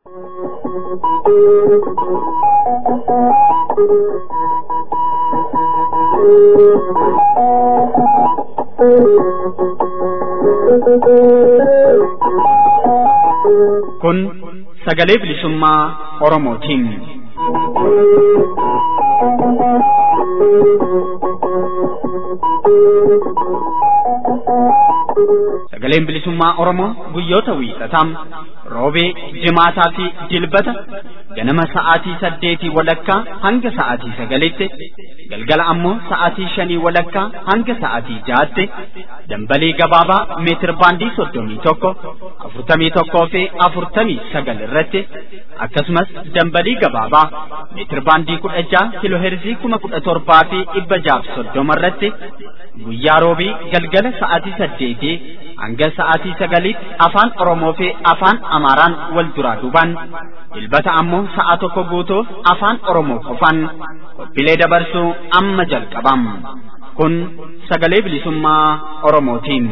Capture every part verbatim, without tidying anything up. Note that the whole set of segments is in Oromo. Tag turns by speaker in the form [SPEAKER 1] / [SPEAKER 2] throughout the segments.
[SPEAKER 1] Kun sagalee bilisummaa Oromootiin. Sagaleen bilisummaa Oromoo guyyoota wiixataa, roobee, jimaataa fi dilbata ganama sa'aatii saddeetii walakkaa hanga sa'aatii sagaliitti, galgala ammoo sa'aatii shanii walakkaa hanga sa'aatii jahaatti dambalii gabaabaa meetir baandii soddomii tokko, afurtamii tokkoo fi afurtamii sagal irratti akkasumas dambalii gabaabaa meetir baandii kudha jaha kiloo heerzii kuma kudha torbaa fi dhibba jaaf soddoma irratti guyyaa roobii galgala sa'aatii saddeetii hanga sa'aatii sagaliitti afaan Oromoo fi afaan Amaaraan wal duraa duubaan dilbata ammoo sa'a tokko guutuuf afaan Oromoo qofaan qophiilee dabarsuu amma jalqabam. Kun sagalee bilisummaa Oromootiin.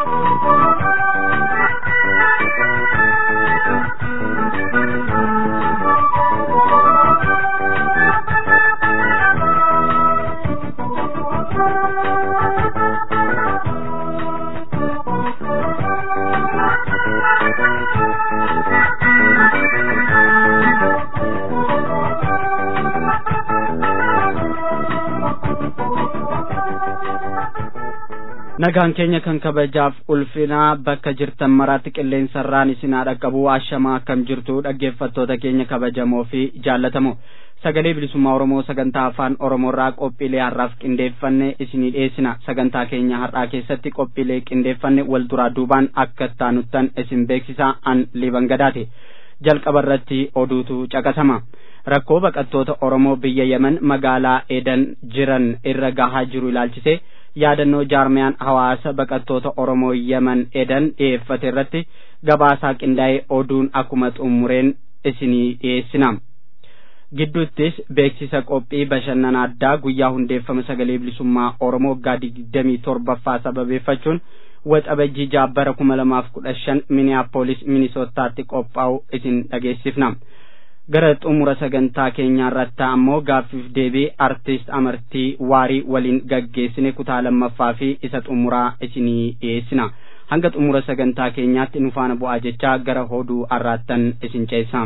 [SPEAKER 1] Nagaan keenya kan kabajaaf ulfinaa bakka jirtan maraatti qilleensarraan isin dhaqqabu ashamaa akkam jirtu dhaggeeffattoota keenya kabajamoo fi jaallatamoo sagalee bilisummaa Oromoo sagantaa afaan Oromoorraa qophiilee har'aaf qindeeffanne isinii dhiyeessina. Sagantaa keenya har'aa keessatti qophiilee qindeeffanne wal duraa duubaan akka taanuttan isin beeksisaa an Liban Gadaate. Jalqaba irratti oduutu caqasama. Rakkoo baqattoota Oromoo biyya Yemen magaalaa Edan jiran irra gahaa jiru ilaalchisee yaadannoo jaarmiyaan hawaasa baqattoota Oromoo Yemen Edan dhiyeeffate irratti gabaasaa qindaa'ee oduun akkuma xumureen isinii dhiyeessina. Gidduuttis beeksisa qophii bashannana addaa guyyaa hundeeffama sagalee bilisummaa Oromoo waggaa digdamii torbaffaa sababeeffachuun waxabajjii jaabbara kuma lamaaf kudha shan Minneapolis Minisootaatti qophaa'u isin dhageessifna. Gara xumura sagantaa keenyaa irratti ammoo gaaffiif deebii artist Amartii Waarii waliin gaggeessine kutaa lammaffaa fi isa xumuraa isinii dhiyeessina. Hanga xumura sagantaa keenyaatti nu faana bu'aa jechaa gara oduu har'aattan isin ceesisa.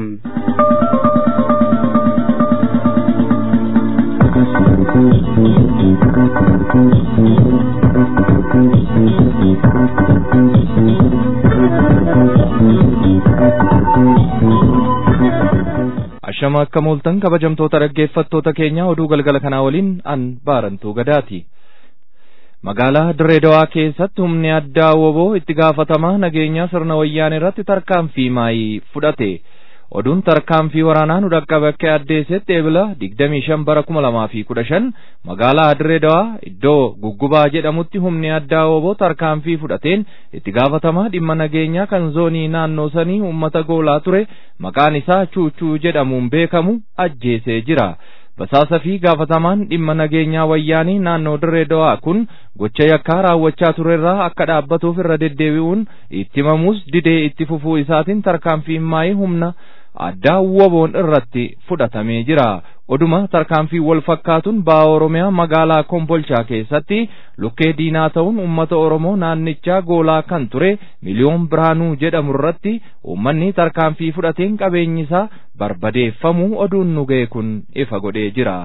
[SPEAKER 2] Ashama akka mooltan kabajamtoota dhaggeeffattoota keenya oduu galgala kanaa waliin an Baarantuu Gadaati. Magaalaa Dirreedawaa keessatti humni addaa woboo itti gaafatamaa nageenyaa sirna wayyaanee irratti tarkaanfii maayii fudhate. Oduun tarkaanfii waraanaa nu dhaqqabe akka addeessetti eebila digdamii shan bara kuma lamaa fi kudha shan magaalaa Dirreedawaa iddoo Guggubaa jedhamutti humni addaa woboo tarkaanfii fudhateen itti gaafatamaa dhimma nageenyaa kan zoonii naannoo sanii uummata goolaa ture maqaan isaa Chuuchuu jedhamuun beekamu ajjeesee jira. Basaasa fi gaafatamaan dhimma nageenyaa wayyaanii naannoo Dirreedawaa kun gocha yakkaa raawwachaa turerraa akka dhaabbatuuf irra deddeebi'uun itti himamus didee itti fufuu isaatiin tarkaanfiin maayii humna addaa woboon irratti fudhatamee jira. Oduma tarkaanfii wal fakkaatuun ba'a Oromiyaa magaalaa Kombolchaa keessatti lukkee diinaa ta'uun uummata Oromoo naannichaa goolaa kan ture Miliyoon Biraanuu jedhamu irratti uummanni tarkaanfii fudhateen qabeenyi isaa barbadeeffamuu oduun nu ga'e kun ifa godhee jira.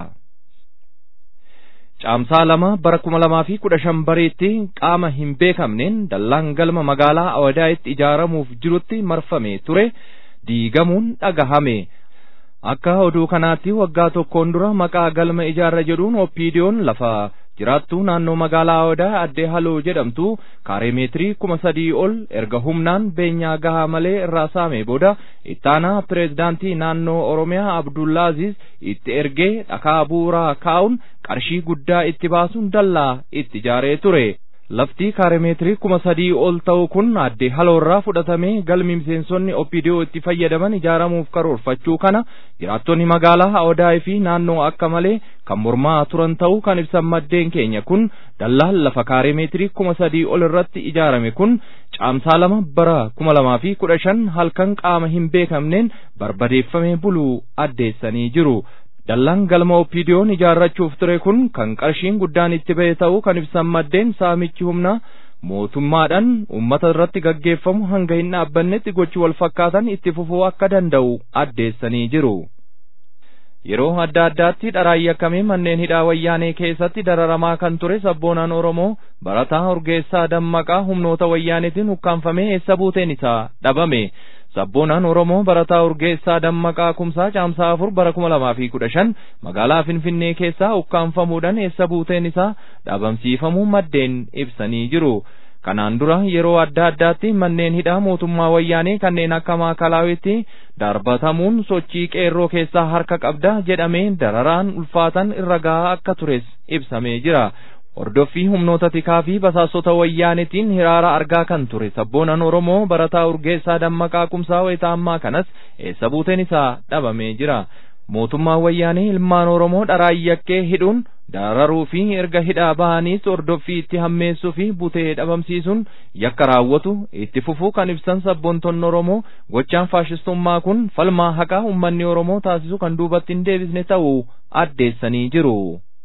[SPEAKER 2] Caamsaa lama bara kuma lamaa fi kudha shan bariitti qaama hin beekamneen dallaan galma magaalaa Awadaayitti ijaaramuuf jirutti marfamee ture diigamuun dhagahame. Akka oduu kanaatti waggaa tokkoon dura maqaa galma ijaarra jedhuun Oppiidiyoon lafa jiraattuu naannoo magaalaa Awadaa addee Haloo jedhamtu kaaree meetirii kuma sadii ol erga humnaan beenyaa gahaa malee irraa saamee booda ittaanaa pireezidaantii naannoo Oromiyaa Abdullaaziz itti ergee dhakaa bu'uuraa kaa'uun qarshii guddaa itti baasuun dallaa itti ijaaree ture. Lafti kaarimeetirii kuma sadii ol ta'u kun addee Haloorraa fudhatamee galmi miseensonni Oppidiyoo itti fayyadaman ijaaramuuf karoorfachuu kana jiraattonni magaalaa Awadaa fi naannoo akka malee kan mormaa turan ta'uu kan ibsan maddeen keenya kun dallaan lafa kaarimeetirii kuma sadii ol irratti ijaarame kun caamsaa lama bara kuma lamaa fi kudha shan halkan qaama hin beekamneen barbadeeffamee buluu addeessanii jiru. Dallaan galma Oppiidiyoon ijaarrachuuf ture kun kan qarshiin guddaan itti ba'e ta'uu kan ibsan maddeen saamichi humna mootummaadhaan uummata irratti gaggeeffamu hanga hin dhaabbannetti gochi wal fakkaatan itti fufuu akka danda'u addeessanii jiru. Yeroo adda addaatti dharaan yakkamee manneen hidhaa wayyaanee keessatti dararamaa kan ture sabboonaan Oromoo Barataa Urgeessaa Dammaqaa humnoota wayyaaneetiin ukkaanfamee eessa buuteen isaa dhabame. Sabboonaan Oromoo Barataa Urgeessaa Dammaqaa Kumsaa caamsaa afur bara kuma lamaa fi kudha shan magaalaa Finfinnee keessaa ukkaanfamuudhaan eessa buuteen isaa dhabamsiifamuu maddeen ibsanii jiru. Kanaan dura yeroo adda addaatti manneen hidhaa mootummaa wayyaanee kanneen akka Maakalawitti darbatamuun sochii qeerroo keessaa harka qabda jedhamee dararaan ulfaatan irra gahaa akka tures ibsamee jira. Hordoffii humnoota tikaa fi basaasota wayyaanetiin hiraara argaa kan ture sabboonaan Oromoo Barataa Urgeessaa Dammaqaa Kumsaa wayita ammaa kanas eessa buuteen isaa dhabamee jira. Mootummaan wayyaanee ilmaan Oromoo dharaan yakkee hidhuun dararuu fi erga hidhaa bahaniis hordoffii itti hammeessuu fi butee dhabamsiisuun yakka raawwatu itti fufuu kan ibsan sabboontonni Oromoo gochaan faashistummaa kun falmaa haqaa uummanni Oromoo taasisu kan duubatti hin deebisne ta'uu addeessanii jiru.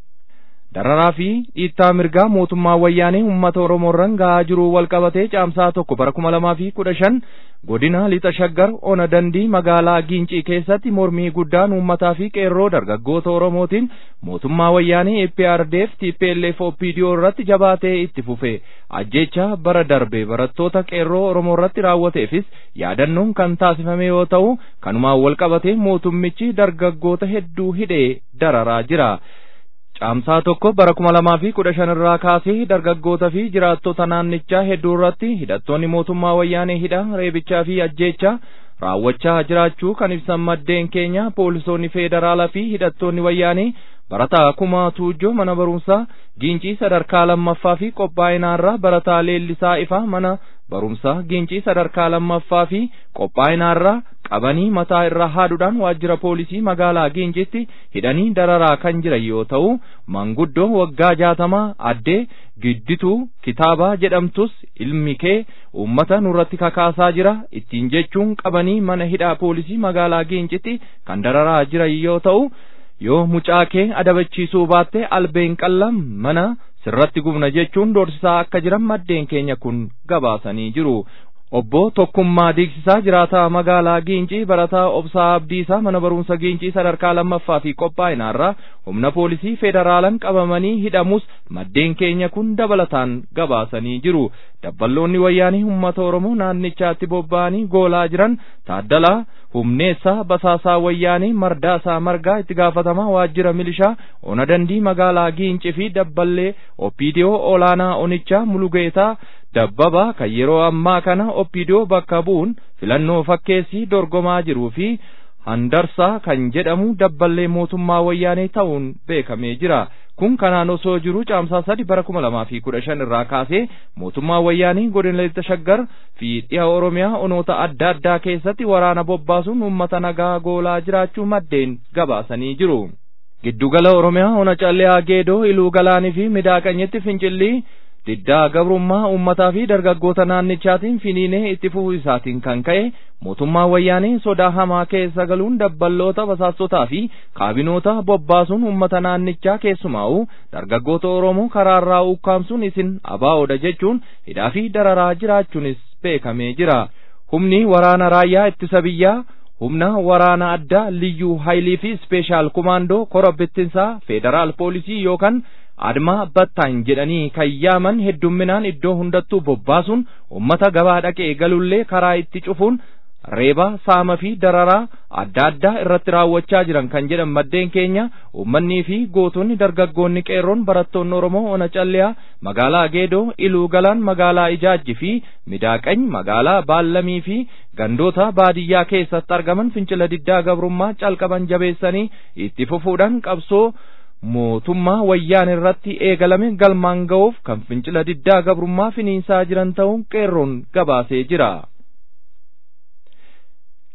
[SPEAKER 2] Dararaa fi dhiittaa mirgaa mootummaa wayyaanee uummata Oromoo irraan gahaa jiru walqabatee caamsaa tokko bara kuma lamaa fi kudha shan godina lixa shaggar ona dandii magaalaa Giincii keessatti mormii guddaan uummataa fi qeerroo dargaggoota Oromootiin mootummaa wayyaanee E P R D F T P L F O P D O irratti jabaatee itti fufe. Ajjeechaa bara darbe barattoota qeerroo Oromoo irratti raawwateefis yaadannoon kan taasifame yoo ta'u kanumaan walqabatee mootummichi dargaggoota hedduu hidhee dararaa jira. Caamsaa tokko bara kuma lamaa fi kudha shan irraa kaasee dargaggoota fi jiraattota naannichaa hedduu irratti hidhattoonni mootummaa wayyaanee hidhaa reebichaa fi ajjeechaa raawwachaa jiraachuu kan ibsan maddeen keenya poolisoonni federaalaa fi hidhattoonni wayyaanee barataa Kumaa Tuujjoo mana barumsaa Giincii sadarkaa lammaffaa fi qophaa'inaarraa barataa Leellisaa Ifaa mana barumsaa Giincii sadarkaa lammaffaa fi qophaa'inaarraa qabanii mataa irraa haaduudhaan waajjira poolisii magaalaa Giinciitti hidhanii dararaa kan jiran yoo ta'u manguddoo waggaa jaatamaa addee Giddituu Kitaabaa jedhamtus ilmi kee uummata nurratti kakaasaa jira ittiin jechuun qabanii mana hidhaa poolisii magaalaa Giinciitti kan dararaa jiran yoo ta'u yoo mucaa kee adabachiisuu baatte albeen qallam mana sirratti gubna jechuun doorsisaa akka jiran maddeen keenya kun gabaasanii jiru. Obbo Tokkummaa Diigsisaa jiraataa magaalaa Giincii barataa Obsaa Abdiisaa mana barumsa Giincii sadarkaa lammaffaa fi qophaa'inaarraa humna poolisii federaalaan qabamanii hidhamus maddeen keenya kun dabalataan gabaasanii jiru. Dabballoonni wayyaanii uummata Oromoo naannichaatti bobba'anii goolaa jiran Taaddalaa Humneessaa Basaasaa Wayyaanii Mardaasaa Margaa itti gaafatamaa waajjira milishaa ona dandii magaalaa Giincii fi dabballee Oppiidiyoo olaanaa onichaa Mulugeetaa Dabbaba kan yeroo ammaa kana Oppiidiyoo bakka bu'uun filannoo fakkeessii dorgomaa jiruu fi Handarsaa kan jedhamu dabballee mootummaa wayyaanee ta'uun beekamee jira. Kun kanaan osoo jiru caamsaa sadi bara kuma lamaa fi kudha shan irraa kaasee mootummaa wayyaanii godina lixa shaggar fi dhiha Oromiyaa onoota adda addaa keessatti waraana bobbaasuun uummata nagaa goolaa jiraachuu maddeen gabaasanii jiru. Giddugala Oromiyaa ona Callee Geedoo Iluu Galaanii fi Midaaqanyitti fincillii diddaa gabrummaa uummataa fi dargaggoota naannichaatiin finiinee itti fufuu isaatiin kan ka'e mootummaa wayyaanee sodaa hamaa keessa galuun dabballoota basaasotaa fi kaabinoota bobbaasuun uummata naannichaa keessumaa'u dargaggoota Oromoo karaarraa ukkaamsuun isin abaa'oodha jechuun hidhaa fi dararaa jiraachuunis beekamee jira. Humni waraana raayyaa ittisa biyyaa humna waraana addaa liyyuu haayilii fi ispeeshaal kumaandoo kora bittinsaa federaal poolisii yookaan admaa battaan jedhanii kan yaaman heddumminaan iddoo hundattuu bobbaasuun uummata gabaa dhaqee galullee karaa itti cufuun reeba saama fi dararaa adda addaa irratti raawwachaa jiran kan jedhan maddeen keenya ummannii fi gootonni dargaggoonni qeerroon barattoonni Oromoo ona Callee magaalaa Geedoo Iluu Galaan magaalaa Ijaajji fi Midaaqany magaalaa Baallamii fi gandoota baadiyyaa keessatti argaman fincila diddaa gabrummaa calqaban jabeessanii itti fufuudhaan qabsoo mootummaa wayyaan irratti eegalame galmaan ga'uuf kan fincila diddaa gabrummaa finiinsaa jiran ta'uun qeerroon gabaasee jira.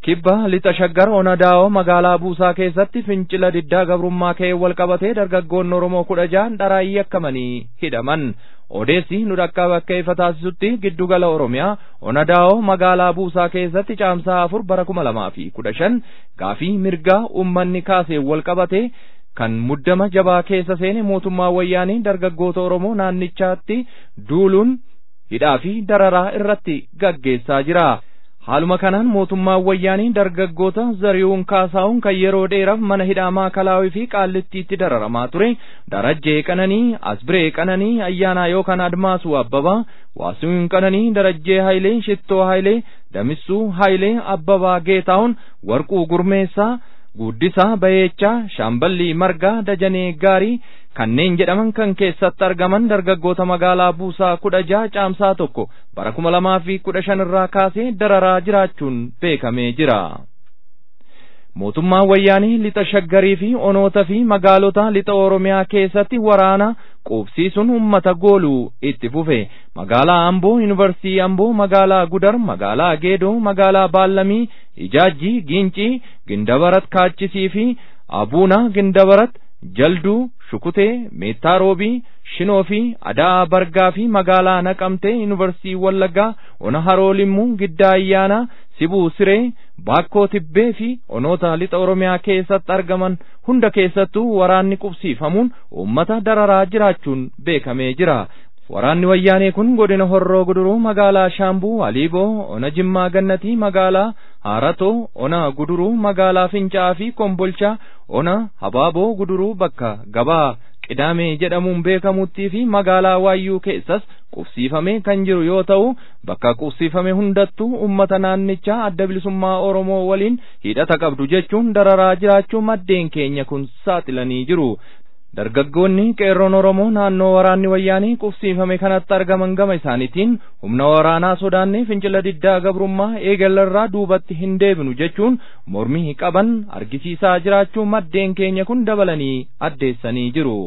[SPEAKER 2] kibba lixa shaggar onadaa'oo magaalaa buusaa keessatti fincila diddaa gabrummaa ka'ee wal qabatee dargaggoonni Oromoo kudha jahan dharaayii akkamanii hidhaman. Odeessi nu dhaqqaba akka ifa taasisutti giddugala Oromiyaa onadaa'oo magaalaa buusaa keessatti caamsaa afur bara kuma lamaa fi kudha shan gaafii mirgaa uummanni kaasee wal qabatee kan muddama jabaa keessa seene mootummaa wayyaanii dargaggoota Oromoo naannichaatti duuluun hidhaa fi dararaa irratti gaggeessaa jira. Haaluma kanaan mootummaan wayyaanii dargaggoota Zariyuun Kaasaa'uun kan yeroo dheeraaf mana hidhaa Maakalaawii fi Qaallittiitti dararamaa ture Darajjee Qananii, Asbiree Qananii, Ayyaanaa yookaan Admaasuu Abbabaa, Waasiin Qananii, Darajjee Hayilee, Shittoo Hayilee, Damissuu Hayilee, Abbabaa Geetaa'uun, Warquu Gurmeessaa, Guddisaa Bayeechaa, Shaamballii Margaa, Dajanee Gaarii kanneen jedhaman kan keessatti argaman dargaggoota magaalaa buusaa kudha jaha caamsaa tokko bara kuma lamaa fi kudha shan irraa kaasee dararaa jiraachuun beekamee jira. Mootummaan wayyaanii lixa shaggarii fi onoota fi magaalota lixa Oromiyaa keessatti waraana qubsiisuun uummata gooluu itti fufe. Magaalaa Amboo, Yuunivarsiitii Amboo, magaalaa Gudar, magaalaa Geedoo, magaalaa Baallamii, Ijaajjii, Gincii, Gindabarat Kaachisii fi Abuuna Gindabarat, Jalduu, Shukutee, Meettaa Roobii, Shinoo fi Adaa Bargaa fi magaalaa Naqamtee, Yuunivarsiitii Wallaggaa, Ona Haroo Limmuu, Giddaa Ayyaanaa, Sibuu Siree, Baakkoo Tibbee fi onoota lixa Oromiyaa keessatti argaman hunda keessattuu waraanni qubsiifamuun uummata dararaa jiraachuun beekamee jira. Waraanni wayyaanee kun godina Horroo Guduruu, magaalaa Shaambuu, Aliiboo, Ona Jimmaa Gannatii, magaalaa Haaratoo, Ona Guduruu, magaalaa Fincaa'aa fi Kombolchaa, Ona Habaaboo Guduruu bakka gabaa Qidaamee jedhamuun beekamuttii fi magaalaa Waayyuu keessas qubsiifamee kan jiru yoo ta'u, bakka qubsiifame hundattuu uummata naannichaa adda bilisummaa Oromoo waliin hidhata qabdu jechuun dararaa jiraachuu maddeen keenya kun saaxilanii jiru. Dargaggoonni qeerroon Oromoo naannoo waraanni wayyaanii qubsiifame kanatti argaman gama isaaniitiin humna waraanaa sodaannee fincila diddaa gabrummaa eegallarraa duubatti hin deebinu jechuun mormii qaban argisiisaa jiraachuu maddeen keenya kun dabalanii addeessanii jiru.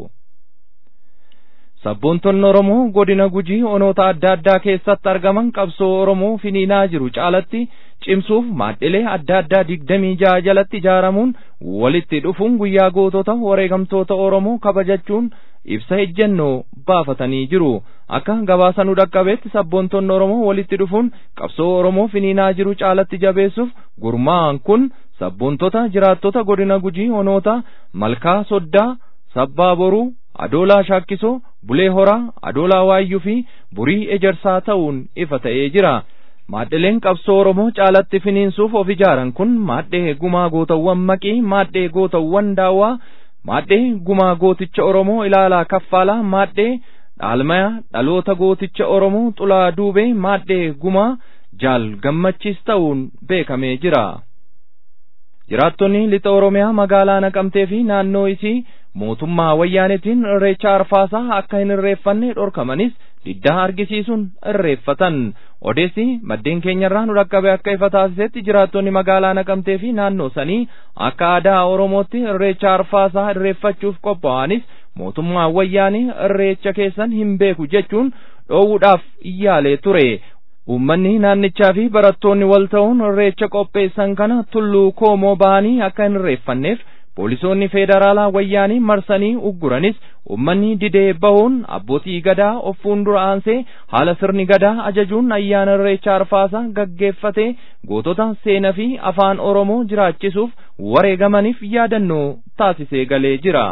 [SPEAKER 2] Sabboontonni Oromoo godina Gujii onoota adda addaa keessatti argaman qabsoo Oromoo finiinaa jiru caalatti cimsuuf maadhilee adda addaa digdamii jaha jalatti ijaaramuun walitti dhufuun guyyaa gootota wareegamtoota Oromoo kabajachuun ibsa ejjennoo baafatanii jiru. Akka gabaasa nu dhaqqabeetti sabboontonni Oromoo walitti dhufuun qabsoo Oromoo finiinaa jiru caalatti jabeessuuf gurmaa'an kun sabboontota jiraattota godina Gujii onoota Malkaa Soddaa, Sabbaa Boruu, Adoolaa Shaakkisoo, Bulee Horaa, Adoolaa Waayyuu fi Burii Ejersaa ta'uun ifa ta'ee jira. Maadhileen qabsoo Oromoo caalatti finiinsuuf of ijaaran kun maadhee gumaa gootawwan Maqii, maadhee gootawwan Daawwaa, maadhee gumaa gooticha Oromoo Ilaalaa Kaffaalaa, maadhee dhaalmaya dhaloota gooticha Oromoo Xulaa Duubee, maadhee gumaa Jaal Gammachiis ta'uun beekamee jira. Jiraattonni lixa Oromiyaa magaalaa Naqamtee fi naannoo isii mootummaa wayyaanetiin irreecha arfaasaa akka hin irreeffanne dhorkamanis diddaa argisiisuun irreeffatan. Odeessi maddeen keenyarraa nu dhaqqabe akka ifa taasisetti jiraattonni magaalaa Naqamtee fi naannoo sanii akka aadaa Oromootti irreecha arfaasaa irreeffachuuf qophaa'anis mootummaa wayyaanii irreecha keessan hin beeku jechuun dhoowwuudhaaf yaalee ture. Uummanni naannichaa fi barattoonni wal ta'uun irreecha qopheessan kana tulluu koomoo bahanii akka hin irreeffanneef poolisoonni federaalaa wayyaanii marsanii ugguranis uummanni didee bahuun abbootii gadaa of fuuldura aansee haala sirni gadaa ajajuun ayyaana irreecha arfaasaa gaggeeffatee gootota seenaa fi afaan Oromoo jiraachisuuf wareegamaniif yaadannoo taasisee galee jira.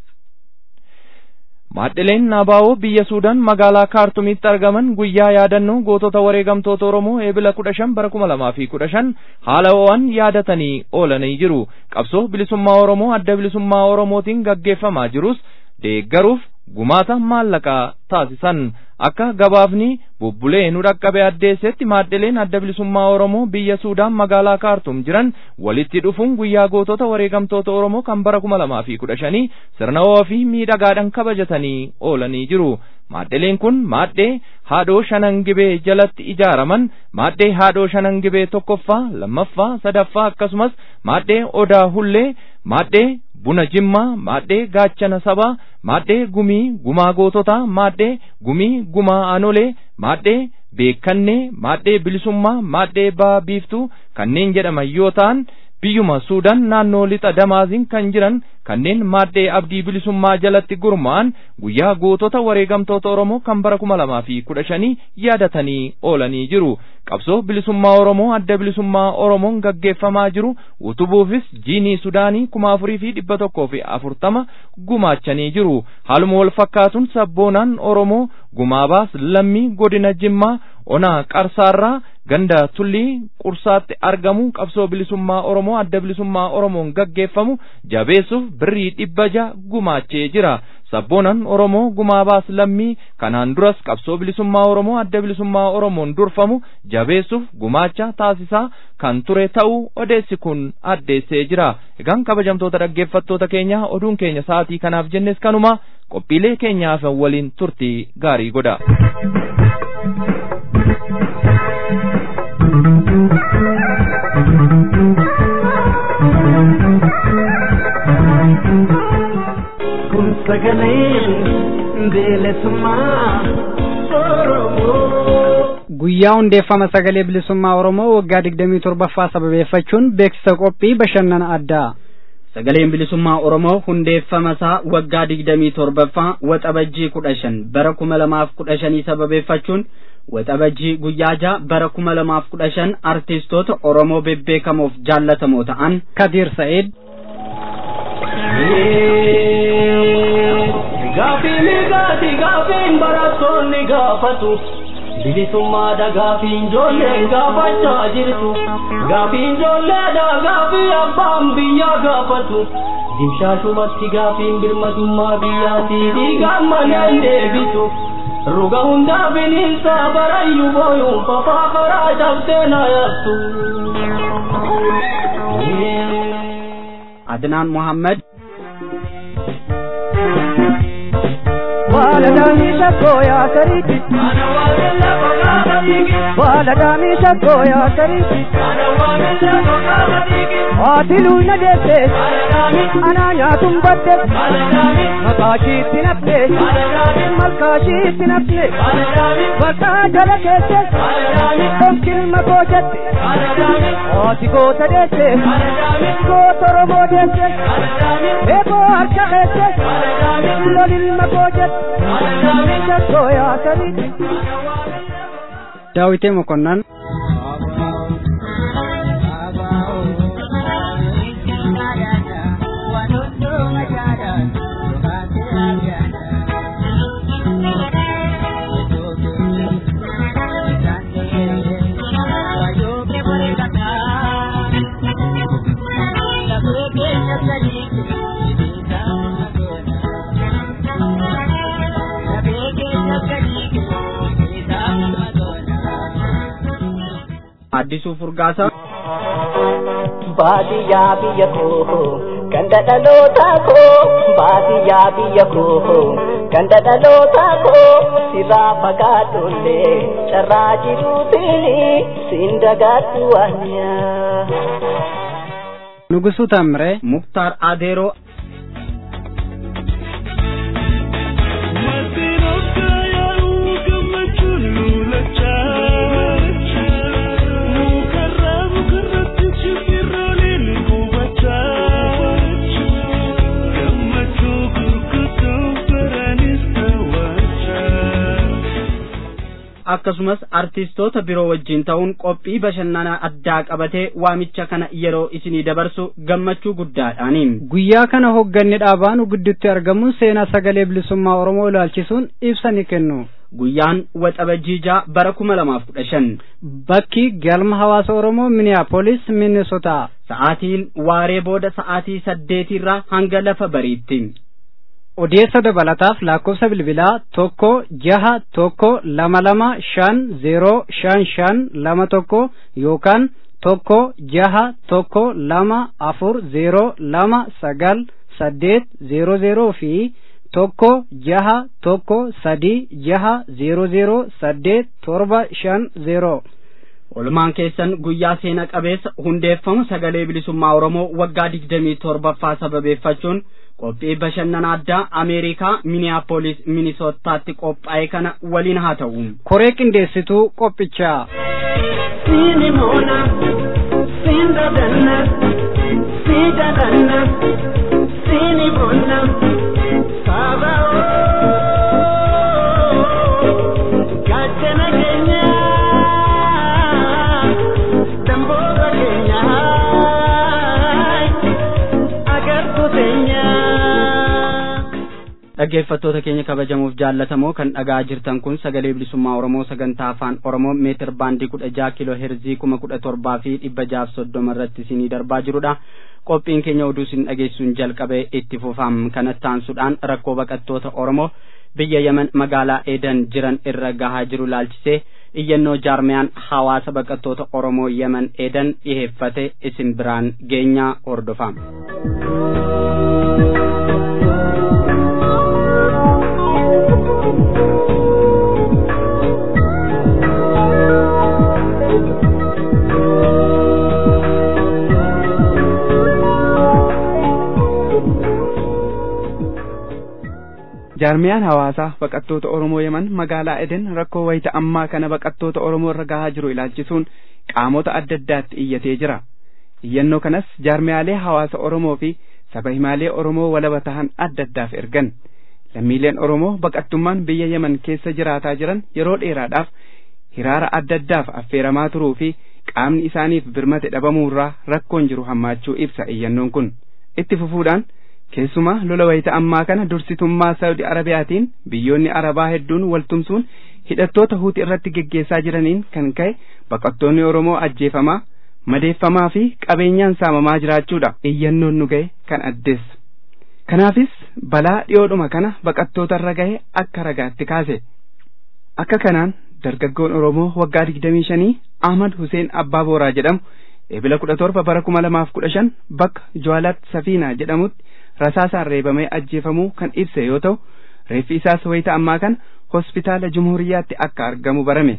[SPEAKER 2] Maadhileen Nabaawoo biyya Suudaan magaalaa Kaartumitti argaman guyyaa yaadannoo gootota wareegamtoota Oromoo eebila kudha shan bara kuma lamaa fi kudha shan haala ho'aan yaadatanii oolanii jiru. Qabsoo bilisummaa Oromoo adda bilisummaa Oromootiin gaggeeffamaa jirus deeggaruuf gumaata maallaqaa taasisan. Akka gabaafni bubbulee nu dhaqqabe addeessetti maadhileen adda bilisummaa Oromoo biyya Suudaan magaalaa Kaartum jiran walitti dhufuun guyyaa gootota wareegamtoota Oromoo kan bara kuma lamaa fi kudha shanii sirna ho'aa fi miidhagaadhaan kabajatanii oolanii jiru. Maadhileen kun maadhee haadhoo shanangibee jalatti ijaaraman maadhee haadhoo shanangibee tokkoffaa, lammaffaa, sadaffaa akkasumas maadhee odaa hullee maadhee buna Jimmaa, maadhee gaachana sabaa, maadhee gumii gumaa goototaa, maadhee gumii gumaa anolee, maadhee beekannee, maadhee bilisummaa, maadhee baa biiftuu kanneen jedhaman yoo ta'an biyyuma Suudaan naannoo lixa Damaaziin kan jiran kanneen maadhee abdii bilisummaa jalatti gurmaa'an guyyaa gootota wareegamtoota Oromoo kan bara kuma lamaa fi kudha shanii yaadatanii oolanii jiru. Qabsoo bilisummaa Oromoo adda bilisummaa Oromoon gaggeeffamaa jiru utubuufis jiinii Sudaanii kuma afurii fi dhibba tokkoo fi afurtama gumaachanii jiru. Haaluma wal fakkaatuun sabboonaan Oromoo gumaabaas lammii godina Jimmaa ona Qarsaarraa ganda Tullii Qursaatti argamu qabsoo bilisummaa Oromoo adda bilisummaa Oromoon gaggeeffamu jabeessuuf birrii dhibba jaha gumaachee jira. Sabboonaan Oromoo gumaabaas lammii kanaan duras qabsoo bilisummaa Oromoo adda bilisummaa Oromoon durfamu jabeessuuf gumaacha taasisaa kan ture ta'uu odeessi kun addeessee jira. Egaan kabajamtoota dhaggeeffattoota keenya oduun keenya sa'aatii kanaaf jennes kanuma qophiilee keenyaaf waliin turtii gaarii godha.
[SPEAKER 3] Kun sagaleen bilisummaa Oromoo.
[SPEAKER 4] Guyyaa hundeeffama sagalee bilisummaa Oromoo waggaa digdamii torbaffaa sababeeffachuun beeksisa qophii bashannana addaa.
[SPEAKER 1] Sagaleen bilisummaa Oromoo hundeeffama isaa waggaa digdamii torbaffaa waxabajjii kudha shan bara kuma lamaaf kudha shanii sababeeffachuun waxabajjii guyyaa jaha bara kuma lamaaf kudha shan artistoota Oromoo bebbeekamoof jaallatamoo ta'an
[SPEAKER 4] Kadir Said
[SPEAKER 3] Gaafiin gaati gaafiin barattoonni gaafatu bilisummaa da gaafiin ijoolleen gaafachaa jirtu gaafiin ijoolleedha gaafii abbaan biyyaa gaafatu dimshaashumatti gaafiin birmadummaa biyyaatii dhiigaan manaan deebitu ruga hundaa bineensa barayyuu booyuun fafaa karaa cabsee na yaattu.
[SPEAKER 1] Adnaan Muhammad
[SPEAKER 5] Wala dami shakko ya sariki ana wala bagadiki wala dami shakko ya sariki ana wala bagadiki atilu nadete ala dami ana nyatum badde ala dami makashi tinapne ala dami malkashi tinapne ala dami baka jala kete ala dami tomkil makojate ala dami ati ko tadete ala dami ko toromo dete ala dami eko arka kete ala dami lolil makojate
[SPEAKER 4] Daawitee Mokonnan
[SPEAKER 1] Addisuu Furgaasa
[SPEAKER 3] baadiyyaa biyya koo ganda dhalootaa koo baadiyyaa biyya koo ganda dhalootaa koo sirraa fagaadhullee carraa jiruutiin siin dagaadhu waanyaa.
[SPEAKER 4] Nugusuu Tamree
[SPEAKER 1] Muktaar Adeeroo akkasumas artistoota biroo wajjin ta'uun qophii bashannana addaa qabatee waamicha kana yeroo isinii dabarsu gammachuu guddaadhaaniin
[SPEAKER 4] guyyaa kana hogganni dhaabaan gidduutti argamu seenaa sagalee bilisummaa Oromoo ilaalchisuun ibsa ni kennu.
[SPEAKER 1] Guyyaan waxabajjii jaha bara kuma lamaaf kudha shan
[SPEAKER 4] bakki galma hawaasa Oromoo Minneapolis Minnesota
[SPEAKER 1] sa'aatiin waaree booda sa'aatii saddeetirraa hanga lafa bariitti.
[SPEAKER 4] Odeessa dabalataaf lakkoofsa bilbilaa tokko jaha tokko lama lama shan zeeroo shan shan lama tokko yookaan tokko jaha tokko lama afur zeeroo lama sagal saddeet zeeroo zeeroo fi tokko jaha tokko sadii jaha zeeroo zeeroo saddeet torba shan zeeroo.
[SPEAKER 1] Walumaan keessan guyyaa seena qabeessa hundeeffamu sagalee bilisummaa Oromoo waggaa digdamii torbaffaa sababeeffachuun qophii bashannana addaa Ameerikaa Minneapolis Minnesotaatti qophaa'e kana waliin haa ta'u.
[SPEAKER 4] Koree qindeessituu qophichaa.
[SPEAKER 3] Sini mona, sinda danna, sida danna, sini mona, sabao, gachana kenya.
[SPEAKER 1] Dhaggeeffattoota keenya kabajamuuf jaallatamoo kan dhagaa jirtan kun sagalee bilisummaa Oromoo sagantaa afaan Oromoo meetir baandii kudha jaha kiiloo heerzii kuma kudha torbaa fi dhibba jaaf soddoma irratti isinii darbaa jirudha. Qophiin keenya oduu isin dhageessuun jalqabee itti fufam. Kanatti aansuudhaan rakkoo baqattoota Oromoo biyya Yemen magaalaa Eeden jiran irra gahaa jiru laalchisee iyyannoo jaarmiyaan hawaasa baqattoota Oromoo Yemen Eeden dhiheeffate isin biraan geenyaa hordofaa.
[SPEAKER 6] Jaarmiyaan hawaasaa baqattoota Oromoo Yemen magaalaa Eden rakkoo wayita ammaa kana baqattoota Oromoo irra gahaa jiru ilaalchisuun qaamota adda addaatti iyyatee jira. Iyyannoo kanas jaarmiyaalee hawaasa Oromoo fi saba himaalee Oromoo walaba tahan adda addaaf ergan. Lammiileen Oromoo baqattummaan biyya Yemen keessa jiraataa jiran yeroo dheeraadhaaf hiraara adda addaaf affeeramaa turuu fi qaamni isaaniif birmate dhabamuurraa rakkoon jiru hammaachuu ibsa iyyannoon kun. Itti fufuudhaan keessumaa lola wayita ammaa kana dursitummaa Saudi Arabiyaatiin biyyoonni Arabaa hedduun waltumsuun hidhattoota Huutii irratti geggeessaa jiraniin kan ka'e baqattoonni Oromoo ajjeefamaa, madeeffamaa fi qabeenyaan saamamaa jiraachuudha iyyannoon nu ga'e kan addeessa. Kanaafis balaa dhiyoodhuma kana baqattoota irra ga'e akka ragaatti kaase. Akka kanaan dargaggoon Oromoo waggaa digdamii shanii Ahmad Hussein Abbaa Booraa jedhamu eebila kudha torba bara kuma lamaaf kudha shan bakka Jawaalat Safiinaa jedhamutti rasaasaan reebamee ajjeefamuu kan ibse yoo ta'u reeffi isaas wayita ammaa kana hospitaala Jumhuriyaatti akka argamu barame.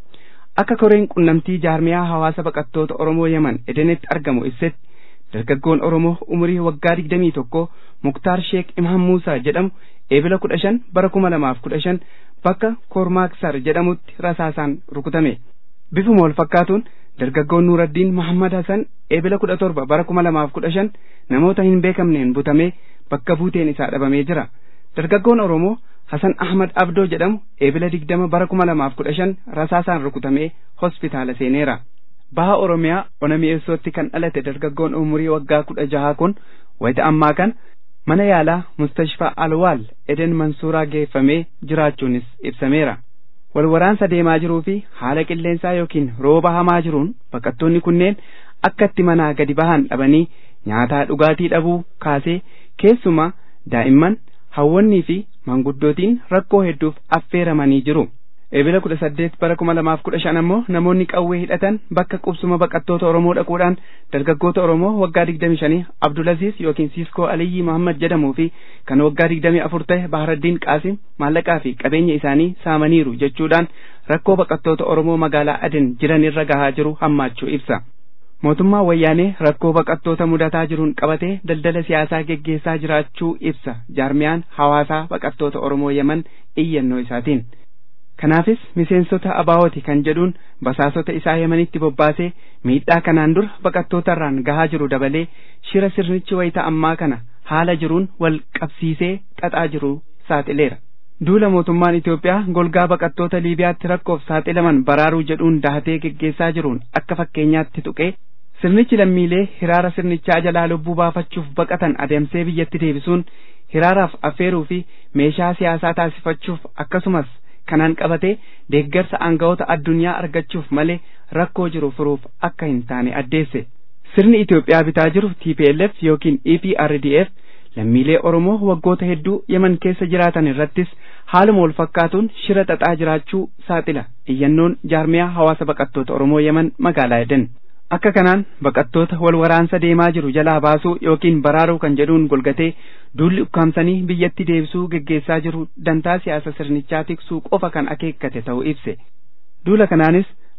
[SPEAKER 6] Akka koreen qunnamtii jaarmiyaa hawaasa baqattoota Oromoo Yemen Edenitti argamu ibsetti dargaggoon Oromoo umurii waggaa digdamii tokko Muktaar Sheek Imaam Muusaa jedhamu eebila kudha shan bara kuma lamaaf kudha shan bakka Kormaaksar jedhamutti rasaasaan rukutame. Bifuma wal fakkaatuun dargaggoon Nuuraddiin Muhammad Hassan eebila kudha torba bara kuma lamaaf kudha shan namoota hin beekamneen butamee bakka buuteen isaa dhabamee jira. Dargaggoon Oromoo Hassan Ahmad Abdoo jedhamu eebila digdama bara kuma lamaaf kudha shan rasaasaan rukutamee hospitaala seeneera. Baha Oromiyaa ona mi'eessootti kan dhalate dargaggoon umurii waggaa kudha jahaa kun wayita ammaa kan mana yaalaa Mustashfaa Alwaal Eden Mansuuraa geeffamee jiraachuunis ibsameera. Wal waraansa deemaa jiruu fi haala qilleensaa yookiin rooba hamaa jiruun baqattoonni kunneen akka itti manaa gadi bahan dhabanii nyaataa dhugaatii dhabuu kaasee keessumaa daa'imman hawwannii fi manguddootiin rakkoo hedduuf affeeramanii jiru. Eebila kudha saddeet bara kuma lamaaf kudha shan ammoo namoonni qawwee hidhatan bakka qubsuma baqattoota Oromoo dhaquudhaan dargaggoota Oromoo waggaa digdamii shanii Abdulaziz yookiin Siiskoo Aliyyi Muhammad jedhamuu fi kan waggaa digdamii afur ta'e Baharaddiin Qaasim maallaqaa fi qabeenya isaanii saamaniiru jechuudhaan rakkoo baqattoota Oromoo magaalaa Aden jiran irra gahaa jiru hammaachuu ibsa. Mootummaa wayyaanee rakkoo baqattoota mudataa jiruun qabatee daldala siyaasaa geggeessaa jiraachuu ibsa jaarmiyaan hawaasaa baqattoota Oromoo Yemen iyyannoo isaatiin. Kanaafis miseensota abaawoti kan jedhuun basaasota isaa Yemenitti bobbaasee miidhaa kanaan dura baqattoota irraan gahaa jiru dabalee shira sirnichi wayita ammaa kana haala jiruun wal qabsiisee xaxaa jiru saaxileera. Duula mootummaan Itoophiyaa golgaa baqattoota Liibiyaatti rakkoof saaxilaman baraaruu jedhuun dahatee geggeessaa jiruun akka fakkeenyaatti tuqee sirnichi lammiilee hiraara sirnichaa jalaa lubbuu baafachuuf baqatan adeemsee biyyatti deebisuun hiraaraaf affeeruu fi meeshaa siyaasaa taasifachuuf akkasumas kanaan qabatee deeggarsa aangawoota addunyaa argachuuf malee rakkoo jiru furuuf akka hin taane addeesse. Sirni Itoophiyaa bitaa jiru T P L F yookiin E P R D F lammiilee Oromoo waggoota hedduu Yemen keessa jiraatan irrattis haaluma wal fakkaatuun shira xaxaa jiraachuu saaxila iyyannoon jaarmiyaa hawaasa baqattoota Oromoo Yemen magaalaa Eden. Akka kanaan baqattoota wal waraansa deemaa jiru jalaa baasuu yookiin baraaruu kan jedhuun golgatee duulli ukkaamsanii biyyatti deebisuu geggeessaa jiru dantaa siyaasa sirnichaa tiksuu qofa kan akeekkate ta'uu ibse. Duula kanaanis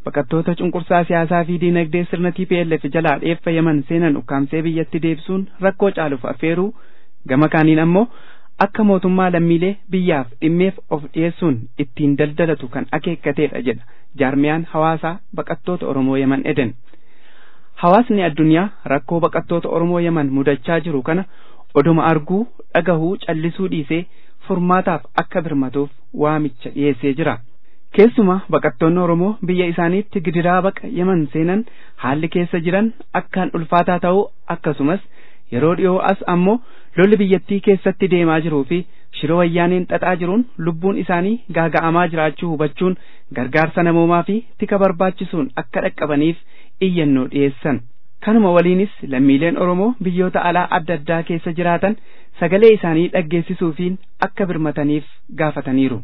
[SPEAKER 6] baqattoota cunqursaa siyaasaa fi diinagdee sirna T P L F jalaa dheeffayaman seenan ukkaamsee biyyatti deebisuun rakkoo caaluuf affeeruu, gama kaaniin ammoo akka mootummaa lammiilee biyyaaf dhimmeef of dhiyeessuun ittiin daldalatu kan akeekkateedha jedha jaarmiyaan hawaasaa baqattoota Oromoo Yemen Eden. Hawaasni addunyaa rakkoo baqattoota Oromoo Yemen mudachaa jiru kana oduma arguu dhagahuu callisuu dhiisee furmaataaf akka birmatuuf waamicha dhiyeessee jira. Keessumaa baqattoonni Oromoo biyya isaaniitti gidiraa baqa Yemen seenan haalli keessa jiran akkaan ulfaataa ta'uu akkasumas yeroo dhiyoo as ammoo lolli biyyattii keessatti deemaa jiruu fi shira wayyaaneen xaxaa jiruun lubbuun isaanii gaaga'amaa jiraachuu hubachuun gargaarsa namoomaa fi tika barbaachisuun akka dhaqqabaniif iyyannoo dhiyeessan. Kanuma waliinis lammiileen Oromoo biyyoota alaa adda addaa keessa jiraatan sagalee isaanii dhaggeessisuufiin akka birmataniif gaafataniiru.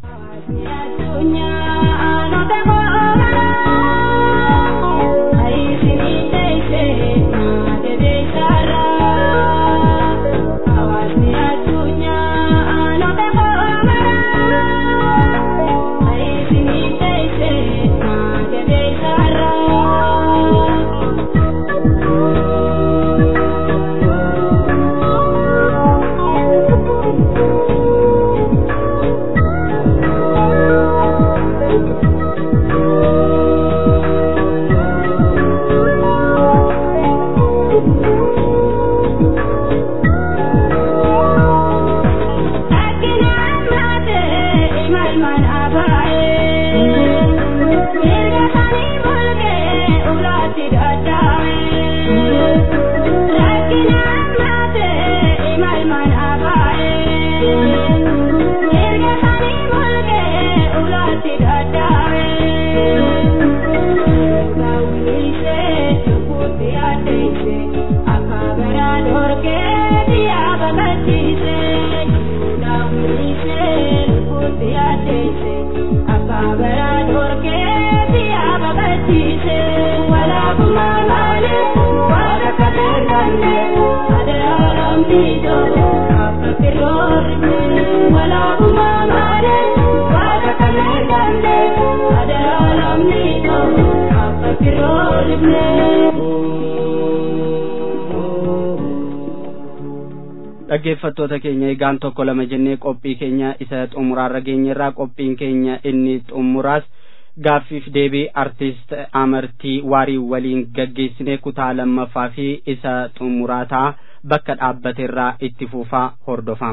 [SPEAKER 1] Dhaggeeffattoota keenya egaan tokko lama jennee qophii keenya isa xumuraarra geenyerraa qophiin keenya inni xumuraas gaaffiif deebii artist Amartii Waarii waliin gaggeessinee kutaa lammaffaa fi isa xumuraataa bakka dhaabbateerraa itti fufaa hordofaa.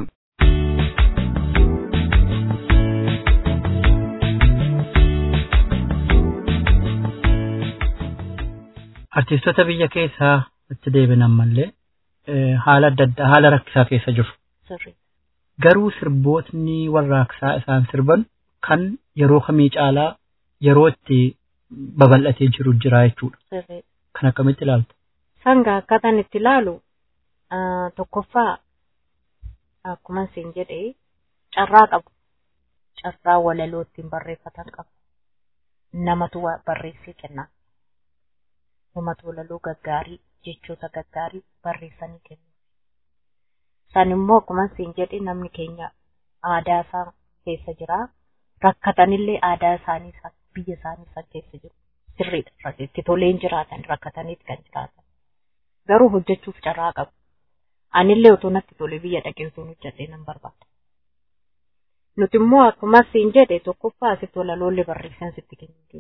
[SPEAKER 7] Artistoota biyya keessaa itti deebinan mallee haala adda addaa haala rakkisaa keessa jiru. Garuu sirbootni warraaqsaa isaan sirban kan yeroo kamii caalaa yeroo itti babal'atee jiru jira jechuudha. Kan akkamitti ilaaltu?
[SPEAKER 8] Sanga akkaataan itti ilaalu tokkoffaa akkuma isin jedhee carraa qabu. Carraa walaloo ittiin barreeffatan qabu. Namatu barreessee kenna. Namatu walaloo gaggaarii jechoota gaggaarii barreessanii kennu. San immoo akkuma isin jedhe namni keenya aadaa isaa keessa jira. Rakkatanillee aadaa isaanii biyya isaanii san keessa jiru. Sirriidha. Itti tolee hin jiraatan rakkataniiti kan jiraatan. Garuu hojjechuuf carraa qabu. Anillee otoo natti tolee biyya dhaqee otoo hojjedhee nan barbaada. Nuti immoo akkuma isin jedhe tokkoffaa asitti walaloolee barreessan sitti kennu.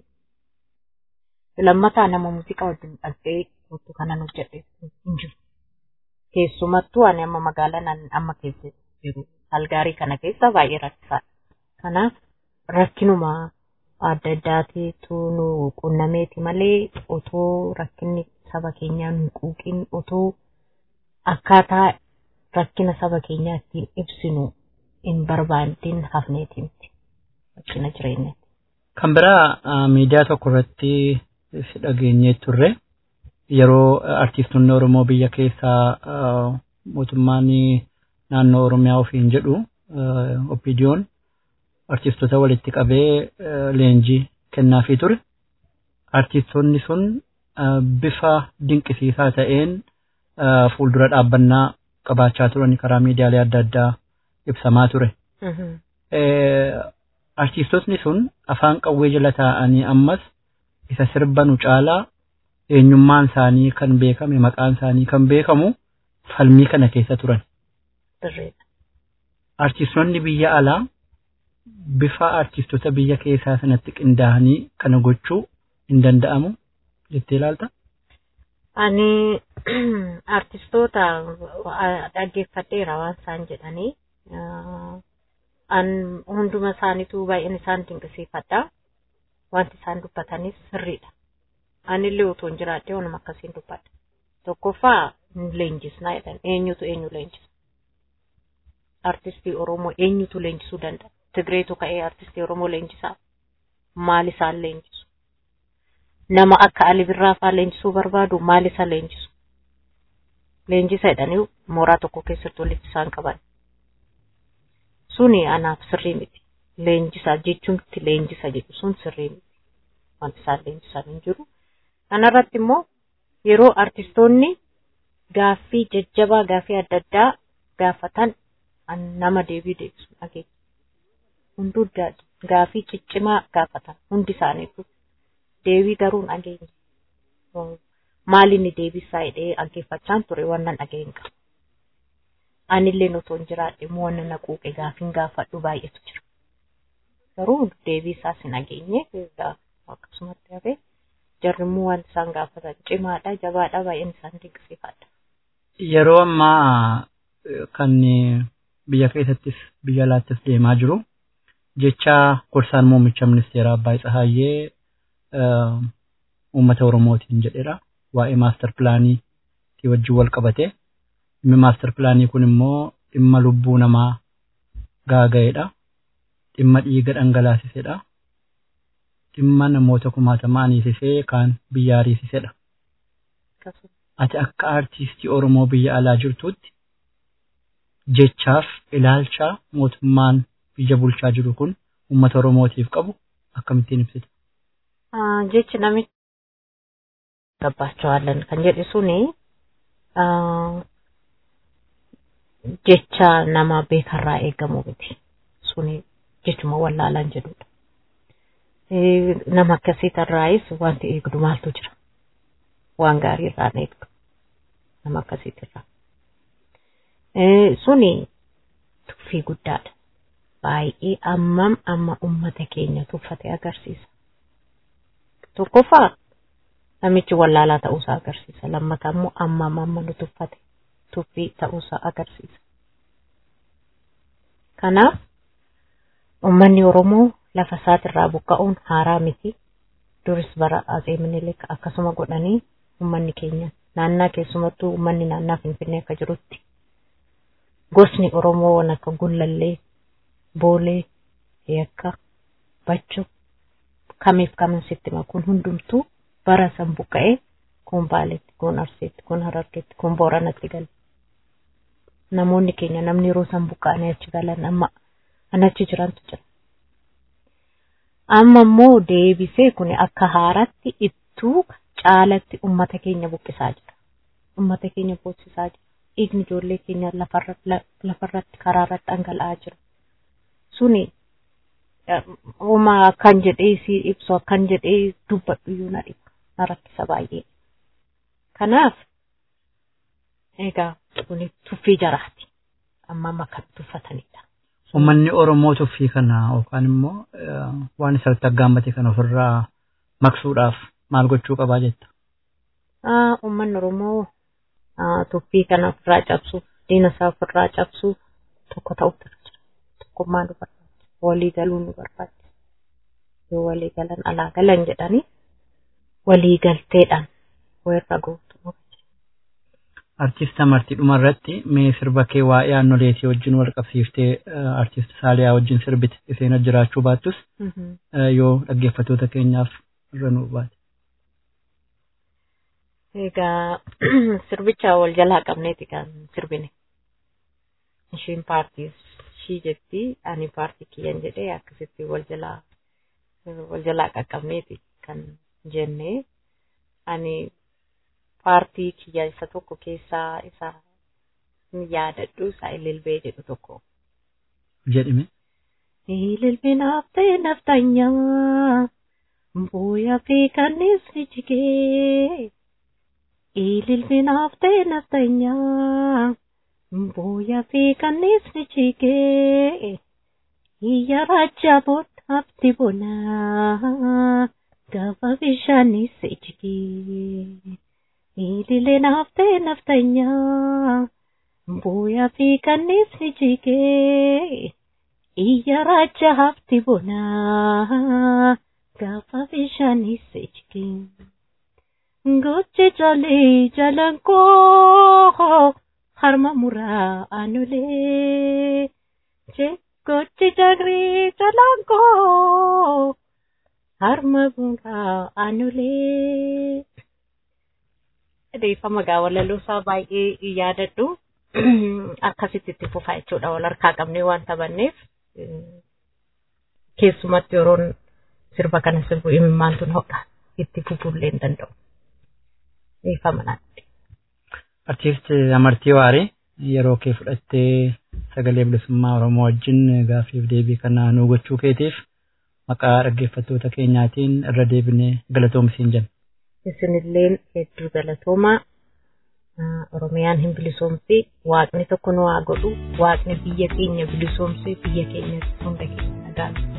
[SPEAKER 8] Lammataa nama muuziqaa wajjin dhaltee nuti kanan hojjedhe hin jiru. Keessumattuu ani amma magaalaa amma keessa jiru Algaarii kana keessa baay'ee rakkisaadha. Kanaaf rakkinuma adda addaatiitu nu qunnameeti malee otoo rakkinni saba keenyaa nu quuqin otoo akkaataa rakkina saba keenyaa ittiin ibsinu hin barbaadin hafneeti miti. Rakkina jireenyaati.
[SPEAKER 7] Kan biraa miidiyaa tokko irratti dhageenyee turre yeroo artiistonni Oromoo biyya keessaa mootummaan naannoo Oromiyaa ofiin jedhu Oppidiyoon artiistota walitti qabee leenjii kennaafii ture. Artiistonni sun bifa dinqisiisaa ta'een fuuldura dhaabbannaa qabaachaa turan karaa miidiyaalee adda addaa ibsamaa ture. Artiistotni sun afaan qawwee jala taa'anii ammas isa sirbanu caalaa eenyummaan isaanii kan beekame maqaan isaanii kan beekamu falmii kana keessa turan. Artistoonni biyya alaa bifa artistoota biyya keessaa sanatti qindaa'anii kana gochuu hin danda'amu jettee ilaalta?
[SPEAKER 8] Ani artistoota dhaggeeffadheera waan isaan jedhanii an hunduma isaaniitu baay'een isaan dinqisiifadha. Wanti isaan dubbatanis sirriidha. Anillee utuu hin jiraadhee wanuma akkasiin dubbadha. Tokkoffaa leenjisnaa jedhan eenyutu eenyu leenjisa? Artistii Oromoo eenyutu leenjisuu danda'a? Tigreetu ka'ee artistii Oromoo leenjisaa? Maal isaan leenjisu? Nama akka Ali Birraa fa'aa leenjisuu barbaadu maal isa leenjisu? Leenjisa jedhanii mooraa tokko keessatti walitti isaan qaban. Suni anaaf sirrii miti. Leenjisa jechuun leenjisa jedhu sun sirrii miti. Wanti isaan leenjisan hin jiru. Kanarratti immoo yeroo artistoonni gaaffii jajjabaa gaaffii adda addaa gaafatan nama deebii deebisu dhageenya. Hunduu gaaffii ciccimaa gaafatan hundi isaaniitu deebii garuu dhageenya. Maalinni deebisaa jedhee dhaggeeffachaan ture wannan dhageenya qaba. Anillee otoo hin jiraadhe immoo wannan naquuqe gaaffiin gaafadhu baay'eetu jira. Garuu deebisaas hin dhageenye akkasumatti hafee jarrimuu waan isaan gaafatan cimaadha jabaadha baay'een isaan dinqisiifadha.
[SPEAKER 7] Yeroo ammaa kan biyya keessattis biyya alaattis deemaa jiru jecha gorsaan muummicha ministeeraa Abbaay Tsahaayyee uummata Oromootiin jedheera waa'ee maaster pilaanii wajjin wal qabate. Dhimmi maaster pilaanii kun immoo dhimma lubbuu namaa gaaga'eedha. Dhimma dhiiga dhangalaasisedha. Dhimma namoota kumaatamaa aniisisee kan biyya ariisisedha. Ati akka artistii Oromoo biyya alaa jirtutti jechaaf ilaalcha mootummaan biyya bulchaa jiru kun uummata Oromootiif qabu akkamittiin ibsita?
[SPEAKER 8] Jechi namichi gabbaachawalan kan jedhe suni jecha nama beekarraa eegamu miti. Suni jechuma wallaalaan jedhudha. Nama akkasiitirraayis wanti eegdu maaltu jira? Waan gaarii irraan eegdu. Nama akkasiitirraa. Suni tuffii guddaadha. Baay'ee ammam amma uummata keenya tuffate agarsiisa. Tokkoffaa namichi wallaalaa ta'uusaa agarsiisa. Lammataa immoo ammam amma nu tuffate tuffii ta'uusaa agarsiisa. Kanaaf uummanni Oromoo lafa isaatirraa buqqa'uun haaraa miti. Duris bara Atsee Minilik akkasuma godhanii uummanni keenya naannaa keessumattuu uummanni naannaa Finfinnee akka jirutti gosni Oromoo waan akka Gullallee, Boolee, Yakka, Bachoo kamiif kamin sitti makuun hundumtuu bara san buqqa'ee kun Baaleetti, kun Arsiitti, kun Harargeetti, kun Booranatti gala. Namoonni keenya namni yeroo san buqqa'anii achi galan amma anachi jirantu jira. Amma immoo deebisee kun akka haaraatti ittuu caalatti uummata keenya buqqisaa jira. Uummata keenya boossisaa jira. Dhiigni ijoollee keenya lafarratti karaarratti dhangala'aa jira. Suni uumaa akkan jedhee si ibsu akkan jedhee dubbadhu iyyuu na dhiba. Na rakkisa baay'ee. Kanaaf egaa kun tuffii jaraati. Amma amma kan tuffatanidha.
[SPEAKER 7] Uummanni Oromoo tuffii kana yookaan immoo waan isarratti aggaammate kana ofirraa maqsuudhaaf maal gochuu qabaa jetta?
[SPEAKER 8] Uummanni Oromoo tuffii kana ofirraa cabsuuf diina isaa ofirraa cabsuuf tokko ta'uutu jira. Tokkummaa nu barbaachisa. Walii galuu nu barbaachisa. Yoo walii galan alaa galan jedhanii walii galteedhaan walirra gootu.
[SPEAKER 7] Artist Amartii dhumarratti mee sirba kee waa'ee aannoleetii wajjin wal qabsiiftee artist Saaliyaa wajjin sirbite isheen jiraachuu baattus yoo dhaggeeffattoota keenyaaf irra nu baate.
[SPEAKER 8] Egaa sirbicha wal jalaa qabneeti kan sirbine. Ishiin paartii ishii jetti ani paartii kiyyan jedhee akkasitti wal jalaa wal jalaa qaqqabneeti kan jenne ani paartii kiyya isa tokko keessaa isa yaadadhu isa ililbee jedhu tokko.
[SPEAKER 7] Jedhime?
[SPEAKER 8] Ililbee naaftee naftanyaa Mbuya fi kannisni jigee ililmi naaftee naftanyaa. Mbuya fi kannisni jigee iyya racha boodhaafti bonaa gaafa bishaanis jigee ililmi naaftee naftanyaa. Mbuya fi kannisni jigee iyya racha hafti bonaa gaafa bishaanis jigee. Gochi jali jalanko harma mura anule je gochi jagri jalanko harma mura anule. Reeffa magaa walaloo isaa baay'ee yaadadhu akkasitti itti fufaa jechuudha wal harkaa qabnee waan taphanneef keessumatti yeroon sirba kana sirbu imimmaan tun hodha itti fufuullee hin danda'u. Reeffa manaatti.
[SPEAKER 7] Artiist Amartii Waaree yeroo kee fudhattee sagalee bilisummaa Oromoo wajjin gaaffiif deebii kana nuu gochuu keetiif maqaa dhaggeeffattoota keenyaatiin irra deebinee galatoomsiin jenna.
[SPEAKER 8] Isinilleen hedduu galatoomaa. Oromiyaan hin bilisoomsi waaqni tokko nu haa godhu waaqni biyya keenya bilisoomsee biyya keenya hunda keenya nagaatu.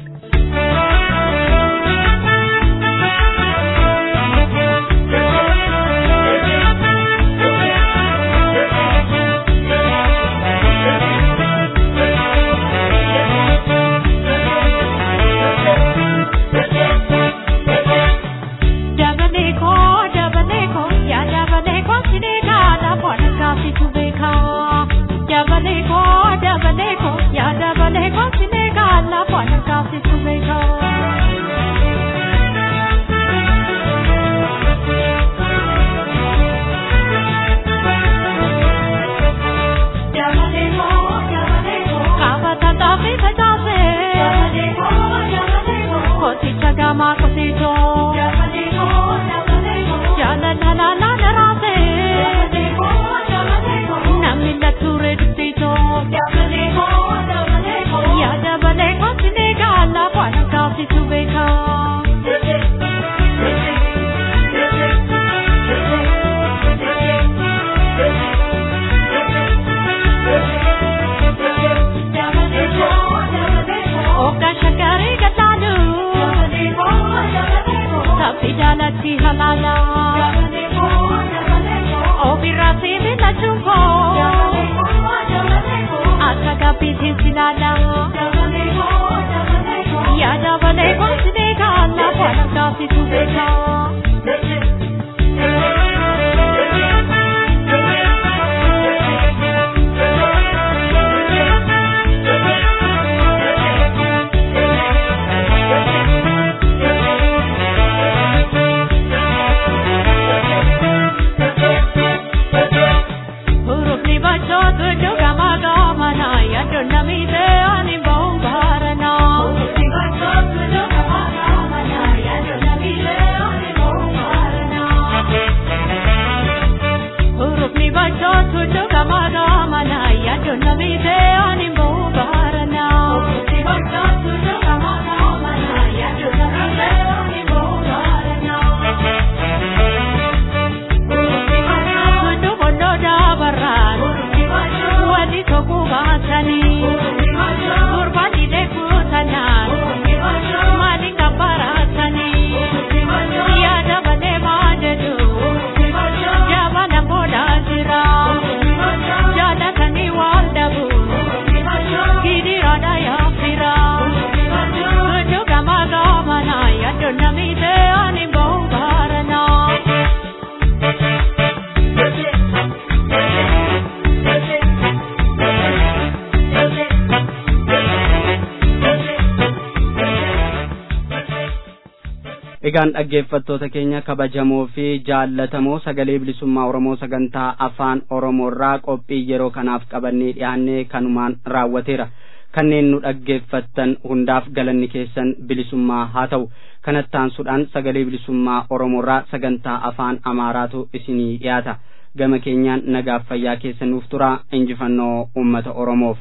[SPEAKER 1] Egaan dhaggeeffattoota keenya kabajamoo fi jaallatamoo sagalee bilisummaa Oromoo sagantaa afaan Oromoorraa qophii yeroo kanaaf qabannee dhiyaannee kanumaan raawwateera. Kanneen nu dhaggeeffattan hundaaf galanni keessan bilisummaa haa ta'u. Kanattaansuudhaan sagalee bilisummaa Oromoorraa sagantaa afaan Amaaraatu isinii dhiyaata. Gama keenyaan nagaaf fayyaa keessan nuuf tura. Injifannoo uummata Oromoof.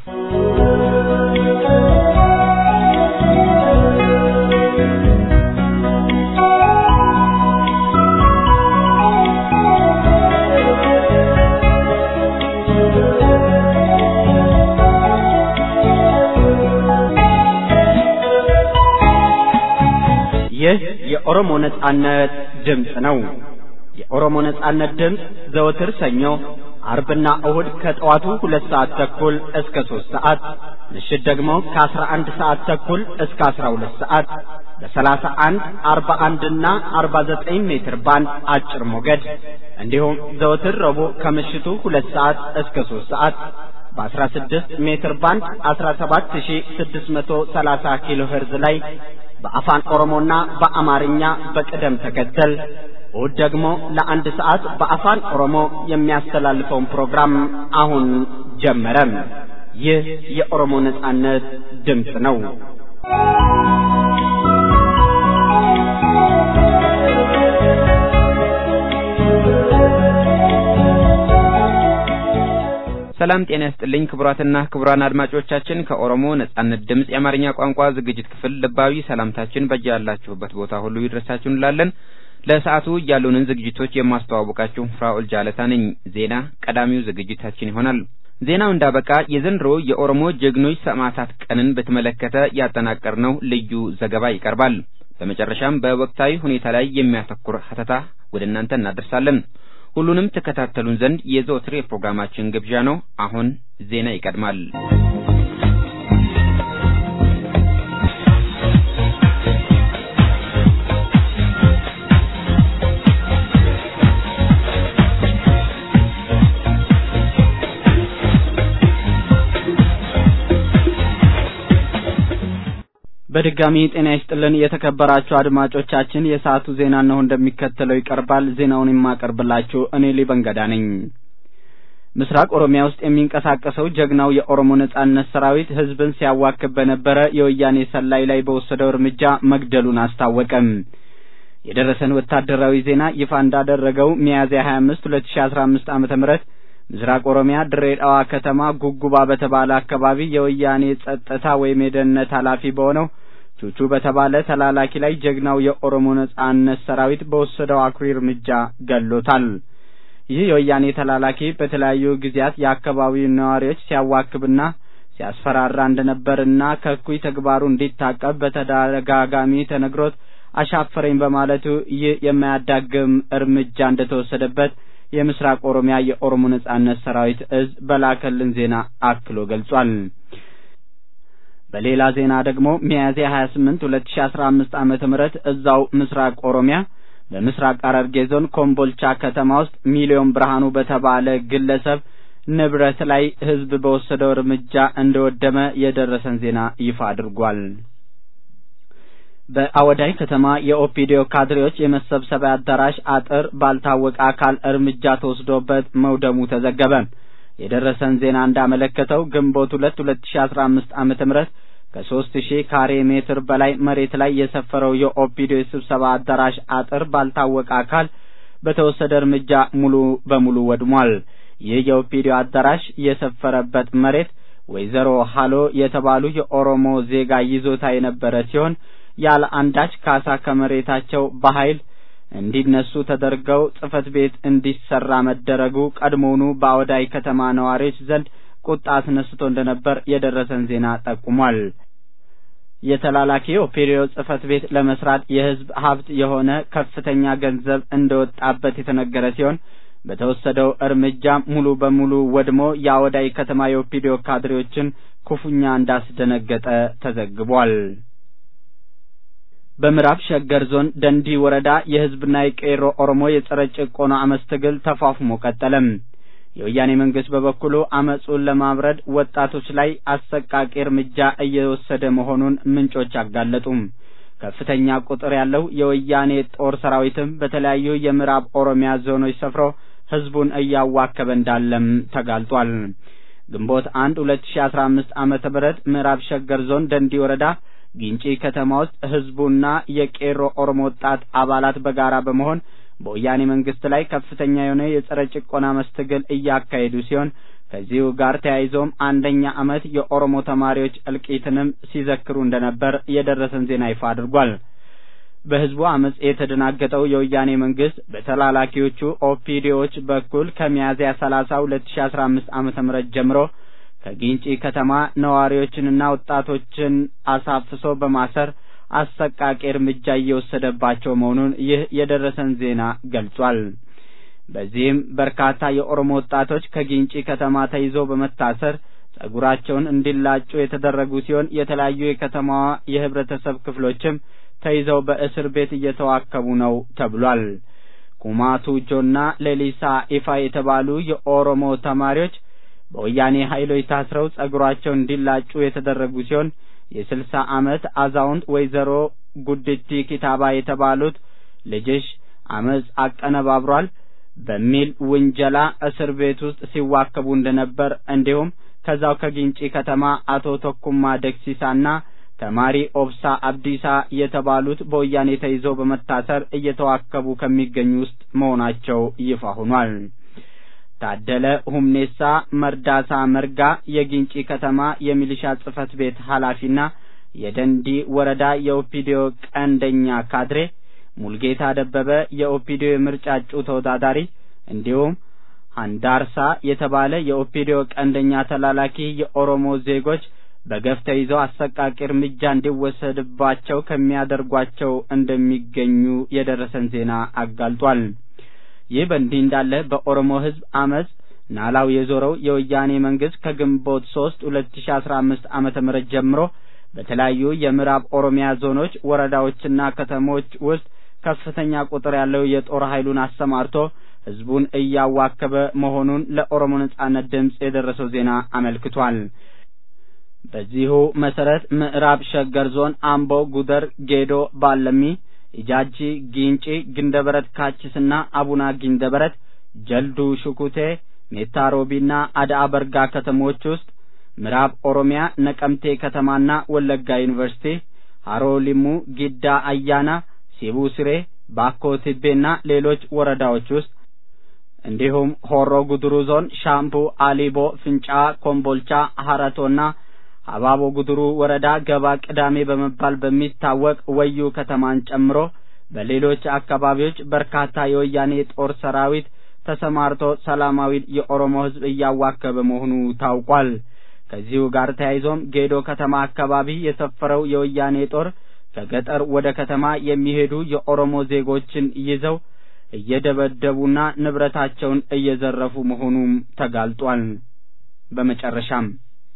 [SPEAKER 1] የኦሮሞ ነጻነት ድምጽ ነው። የኦሮሞ ነጻነት ድምጽ ዘወትር ሰኞ፣ አርብና እሁድ ከጠዋቱ ሁለት ሰዓት ተኩል እስከ ሶስት ሰዓት፣ ምሽት ደግሞ ከአስራ አንድ ሰዓት ተኩል እስከ አስራ ሁለት ሰዓት በሰላሳ አንድ አርባ አንድ እና አርባ ዘጠኝ ሜትር ባንድ አጭር ሞገድ እንዲሁም ዘወትር ረቡዕ ከምሽቱ ሁለት ሰዓት እስከ ሶስት ሰዓት በአስራ ስድስት ሜትር ባንድ አስራ ሰባት ሺህ ስድስት መቶ ሰላሳ ኪሎ ሄርዝ ላይ በአፋን ኦሮሞና በአማርኛ በቅደም ተከተል እሁድ ደግሞ ለአንድ ሰዓት በአፋን ኦሮሞ የሚያስተላልፈውን ፕሮግራም አሁን ጀመረ። ይህ የኦሮሞ ነጻነት ድምጽ ነው።
[SPEAKER 9] ሰላም ጤና ይስጥልኝ ክቡራትና ክቡራን አድማጮቻችን ከኦሮሞ ነጻነት ድምጽ የአማርኛ ቋንቋ ዝግጅት ክፍል ልባዊ ሰላምታችን በያላችሁበት ቦታ ሁሉ ይድረሳችሁ እንላለን። ለሰዓቱ ያሉንን ዝግጅቶች የማስተዋወቃችሁ ፍራኦል ጃለታ ነኝ። ዜና ቀዳሚው ዝግጅታችን ይሆናል። ዜናው እንዳበቃ የዘንድሮ የኦሮሞ ጀግኖች ሰማዕታት ቀንን በተመለከተ ያጠናቀርነው ልዩ ዘገባ ይቀርባል። በመጨረሻም በወቅታዊ ሁኔታ ላይ የሚያተኩር ሀተታ ወደ እናንተ እናደርሳለን። ሁሉንም ተከታተሉን ዘንድ የዘወትር የፕሮግራማችን ግብዣ ነው። አሁን ዜና ይቀድማል።
[SPEAKER 1] በድጋሚ ጤና ይስጥልን የተከበራችሁ አድማጮቻችን፣ የሰዓቱ ዜና ነው እንደሚከተለው ይቀርባል። ዜናውን የማቀርብላችሁ እኔ ሊበንገዳ ነኝ። ምስራቅ ኦሮሚያ ውስጥ የሚንቀሳቀሰው ጀግናው የኦሮሞ ነጻነት ሰራዊት ህዝብን ሲያዋክብ በነበረ የወያኔ ሰላይ ላይ በወሰደው እርምጃ መግደሉን አስታወቀም። የደረሰን ወታደራዊ ዜና ይፋ እንዳደረገው ሚያዝያ ሀያ አምስት ሁለት ሺህ አስራ አምስት ዓመተ ምህረት ምስራቅ ኦሮሚያ ድሬዳዋ ከተማ ጉጉባ በተባለ አካባቢ የወያኔ ጸጥታ ወይም የደህንነት ኃላፊ በሆነው ቹቹ በተባለ ተላላኪ ላይ ጀግናው የኦሮሞ ነጻነት ሰራዊት በወሰደው አኩሪ እርምጃ ገሎታል። ይህ የወያኔ ተላላኪ በተለያዩ ጊዜያት የአካባቢውን ነዋሪዎች ሲያዋክብና ሲያስፈራራ እንደነበርና ከእኩይ ተግባሩ እንዲታቀብ በተደጋጋሚ ተነግሮት አሻፈረኝ በማለቱ ይህ የማያዳግም እርምጃ እንደተወሰደበት የምስራቅ ኦሮሚያ የኦሮሞ ነጻነት ሰራዊት እዝ በላከልን ዜና አክሎ ገልጿል። በሌላ ዜና ደግሞ ሚያዝያ ሀያ ስምንት ሁለት ሺህ አስራ አምስት ዓመተ ምህረት እዛው ምስራቅ ኦሮሚያ በምስራቅ ሐረርጌ ዞን ኮምቦልቻ ከተማ ውስጥ ሚሊዮን ብርሃኑ በተባለ ግለሰብ ንብረት ላይ ህዝብ በወሰደው እርምጃ እንደወደመ የደረሰን ዜና ይፋ አድርጓል። በአወዳይ ከተማ የኦፒዲዮ ካድሬዎች የመሰብሰቢያ አዳራሽ አጥር ባልታወቀ አካል እርምጃ ተወስዶበት መውደሙ ተዘገበ። የደረሰን ዜና እንዳመለከተው ግንቦት ሁለት ሁለት ሺህ አስራ አምስት ዓመተ ምህረት ከሶስት ሺህ ካሬ ሜትር በላይ መሬት ላይ የሰፈረው የኦፒዲዮ ስብሰባ አዳራሽ አጥር ባልታወቀ አካል በተወሰደ እርምጃ ሙሉ በሙሉ ወድሟል። ይህ የኦፒዲዮ አዳራሽ የሰፈረበት መሬት ወይዘሮ ሃሎ የተባሉ የኦሮሞ ዜጋ ይዞታ የነበረ ሲሆን ያለ አንዳች ካሳ ከመሬታቸው በኃይል እንዲነሱ ተደርገው ጽፈት ቤት እንዲሰራ መደረጉ ቀድሞውኑ በአወዳይ ከተማ ነዋሪዎች ዘንድ ቁጣ አስነስቶ እንደነበር የደረሰን ዜና ጠቁሟል። የተላላኪ ኦፒዲዮ ጽፈት ቤት ለመስራት የህዝብ ሀብት የሆነ ከፍተኛ ገንዘብ እንደወጣበት የተነገረ ሲሆን በተወሰደው እርምጃ ሙሉ በሙሉ ወድሞ የአወዳይ ከተማ የኦፒዲዮ ካድሬዎችን ክፉኛ እንዳስደነገጠ ተዘግቧል። በምዕራብ ሸገር ዞን ደንዲ ወረዳ የህዝብና የቄሮ ኦሮሞ የጸረ ጭቆና አመጽ ትግል ተፋፍሞ ቀጠለም። የወያኔ መንግስት በበኩሉ አመጹን ለማብረድ ወጣቶች ላይ አሰቃቂ እርምጃ እየወሰደ መሆኑን ምንጮች አጋለጡም። ከፍተኛ ቁጥር ያለው የወያኔ ጦር ሰራዊትም በተለያዩ የምዕራብ ኦሮሚያ ዞኖች ሰፍሮ ህዝቡን እያዋከበ እንዳለም ተጋልጧል። ግንቦት አንድ ሁለት ሺህ አስራ አምስት ዓመተ ምህረት ምዕራብ ሸገር ዞን ደንዲ ወረዳ ጊንጪ ከተማ ውስጥ ህዝቡና የቄሮ ኦሮሞ ወጣት አባላት በጋራ በመሆን በወያኔ መንግስት ላይ ከፍተኛ የሆነ የጸረ ጭቆና መስተግል እያካሄዱ ሲሆን ከዚሁ ጋር ተያይዞም አንደኛ አመት የኦሮሞ ተማሪዎች እልቂትንም ሲዘክሩ እንደነበር የደረሰን ዜና ይፋ አድርጓል። በህዝቡ አመጽ የተደናገጠው የወያኔ መንግስት በተላላኪዎቹ ኦፒዲዎች በኩል ከሚያዝያ ሰላሳ ሁለት ሺህ አስራ አምስት ዓመተ ምህረት ጀምሮ ከጊንጪ ከተማ ነዋሪዎችንና ወጣቶችን አሳፍሶ በማሰር አሰቃቂ እርምጃ እየወሰደባቸው መሆኑን ይህ የደረሰን ዜና ገልጿል። በዚህም በርካታ የኦሮሞ ወጣቶች ከጊንጪ ከተማ ተይዘው በመታሰር ጸጉራቸውን እንዲላጩ የተደረጉ ሲሆን የተለያዩ የከተማዋ የህብረተሰብ ክፍሎችም ተይዘው በእስር ቤት እየተዋከቡ ነው ተብሏል። ኩማቱ ጆና ሌሊሳ ኢፋ የተባሉ የኦሮሞ ተማሪዎች በወያኔ ኃይሎች ታስረው ጸጉራቸውን እንዲላጩ የተደረጉ ሲሆን የስልሳ ዓመት አዛውንት ወይዘሮ ጉድቲ ኪታባ የተባሉት ልጅሽ አመጽ አቀነባብሯል በሚል ውንጀላ እስር ቤት ውስጥ ሲዋከቡ እንደነበር እንዲሁም ከዛው ከጊንጪ ከተማ አቶ ተኩማ ደክሲሳና ተማሪ ኦብሳ አብዲሳ የተባሉት በወያኔ ተይዘው በመታሰር እየተዋከቡ ከሚገኙ ውስጥ መሆናቸው ይፋ ሆኗል። ታደለ ሁምኔሳ መርዳሳ መርጋ የጊንጪ ከተማ የሚሊሻ ጽፈት ቤት ኃላፊና የደንዲ ወረዳ የኦፒዲዮ ቀንደኛ ካድሬ፣ ሙልጌታ ደበበ የኦፒዲዮ ምርጫ እጩ ተወዳዳሪ እንዲሁም አንዳርሳ የተባለ የኦፒዲዮ ቀንደኛ ተላላኪ የኦሮሞ ዜጎች በገፍ ተይዘው አሰቃቂ እርምጃ እንዲወሰድባቸው ከሚያደርጓቸው እንደሚገኙ የደረሰን ዜና አጋልጧል። ይህ በእንዲህ እንዳለ በኦሮሞ ህዝብ አመጽ ናላው የዞረው የወያኔ መንግስት ከግንቦት ሶስት ሁለት ሺህ አስራ አምስት ዓመተ ምህረት ጀምሮ በተለያዩ የምዕራብ ኦሮሚያ ዞኖች ወረዳዎችና ከተሞች ውስጥ ከፍተኛ ቁጥር ያለው የጦር ኃይሉን አሰማርቶ ህዝቡን እያዋከበ መሆኑን ለኦሮሞ ነጻነት ድምጽ የደረሰው ዜና አመልክቷል። በዚሁ መሰረት ምዕራብ ሸገር ዞን አምቦ፣ ጉደር፣ ጌዶ፣ ባለሚ፣ ኢጃጂ፣ ጊንጪ፣ ግንደበረት፣ ካችስና አቡና ግንደበረት፣ ጀልዱ፣ ሹኩቴ፣ ሜታሮቢና አዳአ በርጋ ከተሞች ውስጥ ምዕራብ ኦሮሚያ ነቀምቴ ከተማና ወለጋ ዩኒቨርሲቲ፣ ሃሮ ሊሙ፣ ጊዳ አያና፣ ሲቡ ስሬ፣ ባኮ ቲቤና ሌሎች ወረዳዎች ውስጥ እንዲሁም ሆሮ ጉድሩ ዞን ሻምቡ፣ አሊቦ፣ ፍንጫ፣ ኮምቦልቻ፣ ሐረቶና አባቦ ጉድሩ ወረዳ ገባ ቅዳሜ በመባል በሚታወቅ ወዩ ከተማን ጨምሮ በሌሎች አካባቢዎች በርካታ የወያኔ ጦር ሰራዊት ተሰማርቶ ሰላማዊ የኦሮሞ ህዝብ እያዋከበ መሆኑ ታውቋል። ከዚሁ ጋር ተያይዞም ጌዶ ከተማ አካባቢ የሰፈረው የወያኔ ጦር ከገጠር ወደ ከተማ የሚሄዱ የኦሮሞ ዜጎችን ይዘው እየደበደቡና ንብረታቸውን እየዘረፉ መሆኑም ተጋልጧል። በመጨረሻም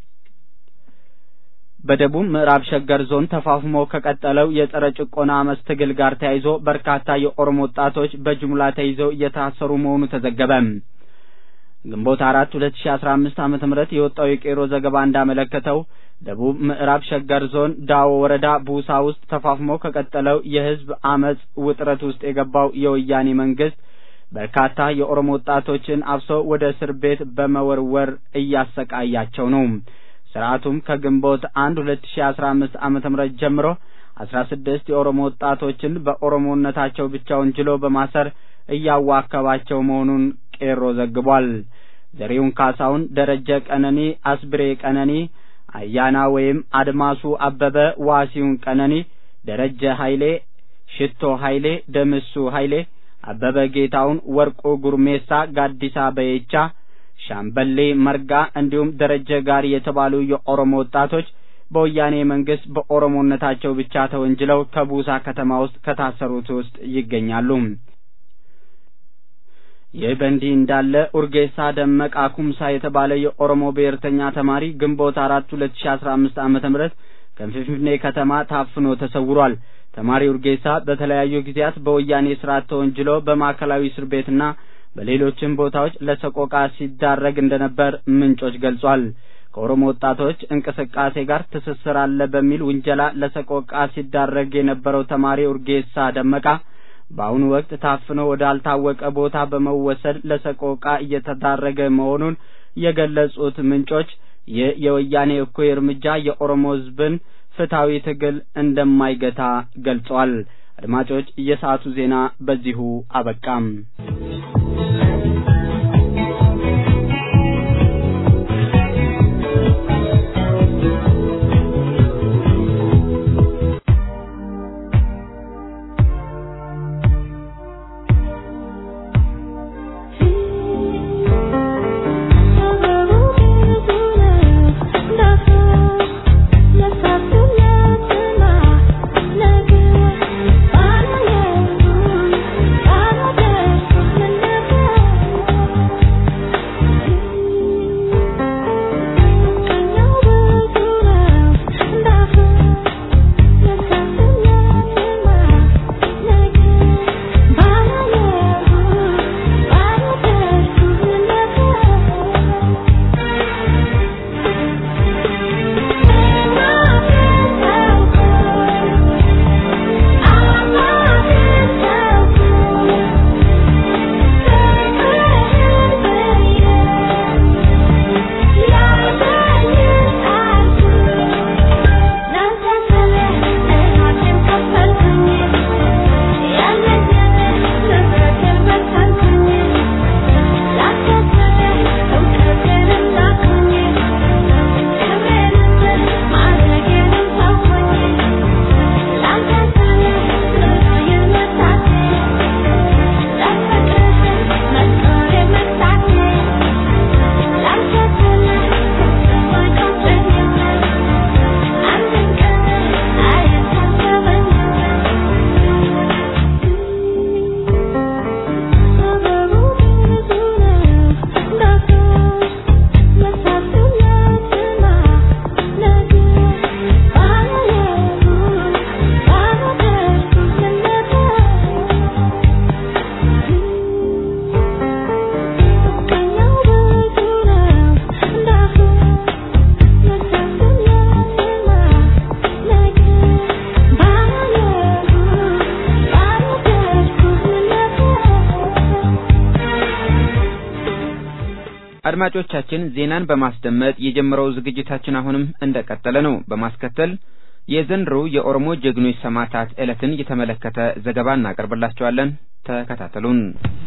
[SPEAKER 1] በደቡብ ምዕራብ ሸገር ዞን ተፋፍሞ ከቀጠለው የጸረ ጭቆና አመጽ ትግል ጋር ተያይዞ በርካታ የኦሮሞ ወጣቶች በጅምላ ተይዘው እየታሰሩ መሆኑ ተዘገበ። ግንቦት አራት ሁለት ሺህ አስራ አምስት ዓመተ ምህረት የወጣው የቄሮ ዘገባ እንዳመለከተው ደቡብ ምዕራብ ሸገር ዞን ዳዎ ወረዳ ቡሳ ውስጥ ተፋፍሞ ከቀጠለው የህዝብ አመጽ ውጥረት ውስጥ የገባው የወያኔ መንግስት በርካታ የኦሮሞ ወጣቶችን አፍሶ ወደ እስር ቤት በመወርወር እያሰቃያቸው ነው። ስርዓቱም ከግንቦት አንድ ሁለት ሺህ አስራ አምስት ዓመተ ምህረት ጀምሮ አስራ ስድስት የኦሮሞ ወጣቶችን በኦሮሞነታቸው ብቻ ወንጅሎ በማሰር እያዋከባቸው መሆኑን ቄሮ ዘግቧል። ዘሪሁን ካሳውን፣ ደረጀ ቀነኒ፣ አስብሬ ቀነኒ፣ አያና ወይም አድማሱ አበበ፣ ዋሲውን ቀነኒ፣ ደረጀ ኃይሌ፣ ሽቶ ኃይሌ፣ ደምሱ ኃይሌ፣ አበበ ጌታውን፣ ወርቁ ጉርሜሳ፣ ጋዲሳ በየቻ፣ ሻምበሌ መርጋ እንዲሁም ደረጀ ጋር የተባሉ የኦሮሞ ወጣቶች በወያኔ መንግስት በኦሮሞነታቸው ብቻ ተወንጅለው ከቡሳ ከተማ ውስጥ ከታሰሩት ውስጥ ይገኛሉ። ይህ በእንዲህ እንዳለ ኡርጌሳ ደመቃ ኩምሳ የተባለ የኦሮሞ ብሔርተኛ ተማሪ ግንቦት አራት ሁለት ሺህ አስራ አምስት ዓመተ ምህረት ከፊንፊኔ ከተማ ታፍኖ ተሰውሯል። ተማሪ ኡርጌሳ በተለያዩ ጊዜያት በወያኔ ስርዓት ተወንጅሎ በማዕከላዊ እስር ቤትና በሌሎችም ቦታዎች ለሰቆቃ ሲዳረግ እንደነበር ምንጮች ገልጿል። ከኦሮሞ ወጣቶች እንቅስቃሴ ጋር ትስስር አለ በሚል ውንጀላ ለሰቆቃ ሲዳረግ የነበረው ተማሪ ኡርጌሳ ደመቃ በአሁኑ ወቅት ታፍኖ ወዳልታወቀ ቦታ በመወሰድ ለሰቆቃ እየተዳረገ መሆኑን የገለጹት ምንጮች ይህ የወያኔ እኩይ እርምጃ የኦሮሞ ህዝብን ፍትሃዊ ትግል እንደማይገታ ገልጸዋል። አድማጮች፣ የሰዓቱ ዜና በዚሁ አበቃም።
[SPEAKER 10] La
[SPEAKER 9] አድማጮቻችን ዜናን በማስደመጥ የጀመረው ዝግጅታችን አሁንም እንደቀጠለ ነው። በማስከተል የዘንድሮ የኦሮሞ ጀግኖች ሰማዕታት ዕለትን የተመለከተ ዘገባ እናቀርብላችኋለን። ተከታተሉን።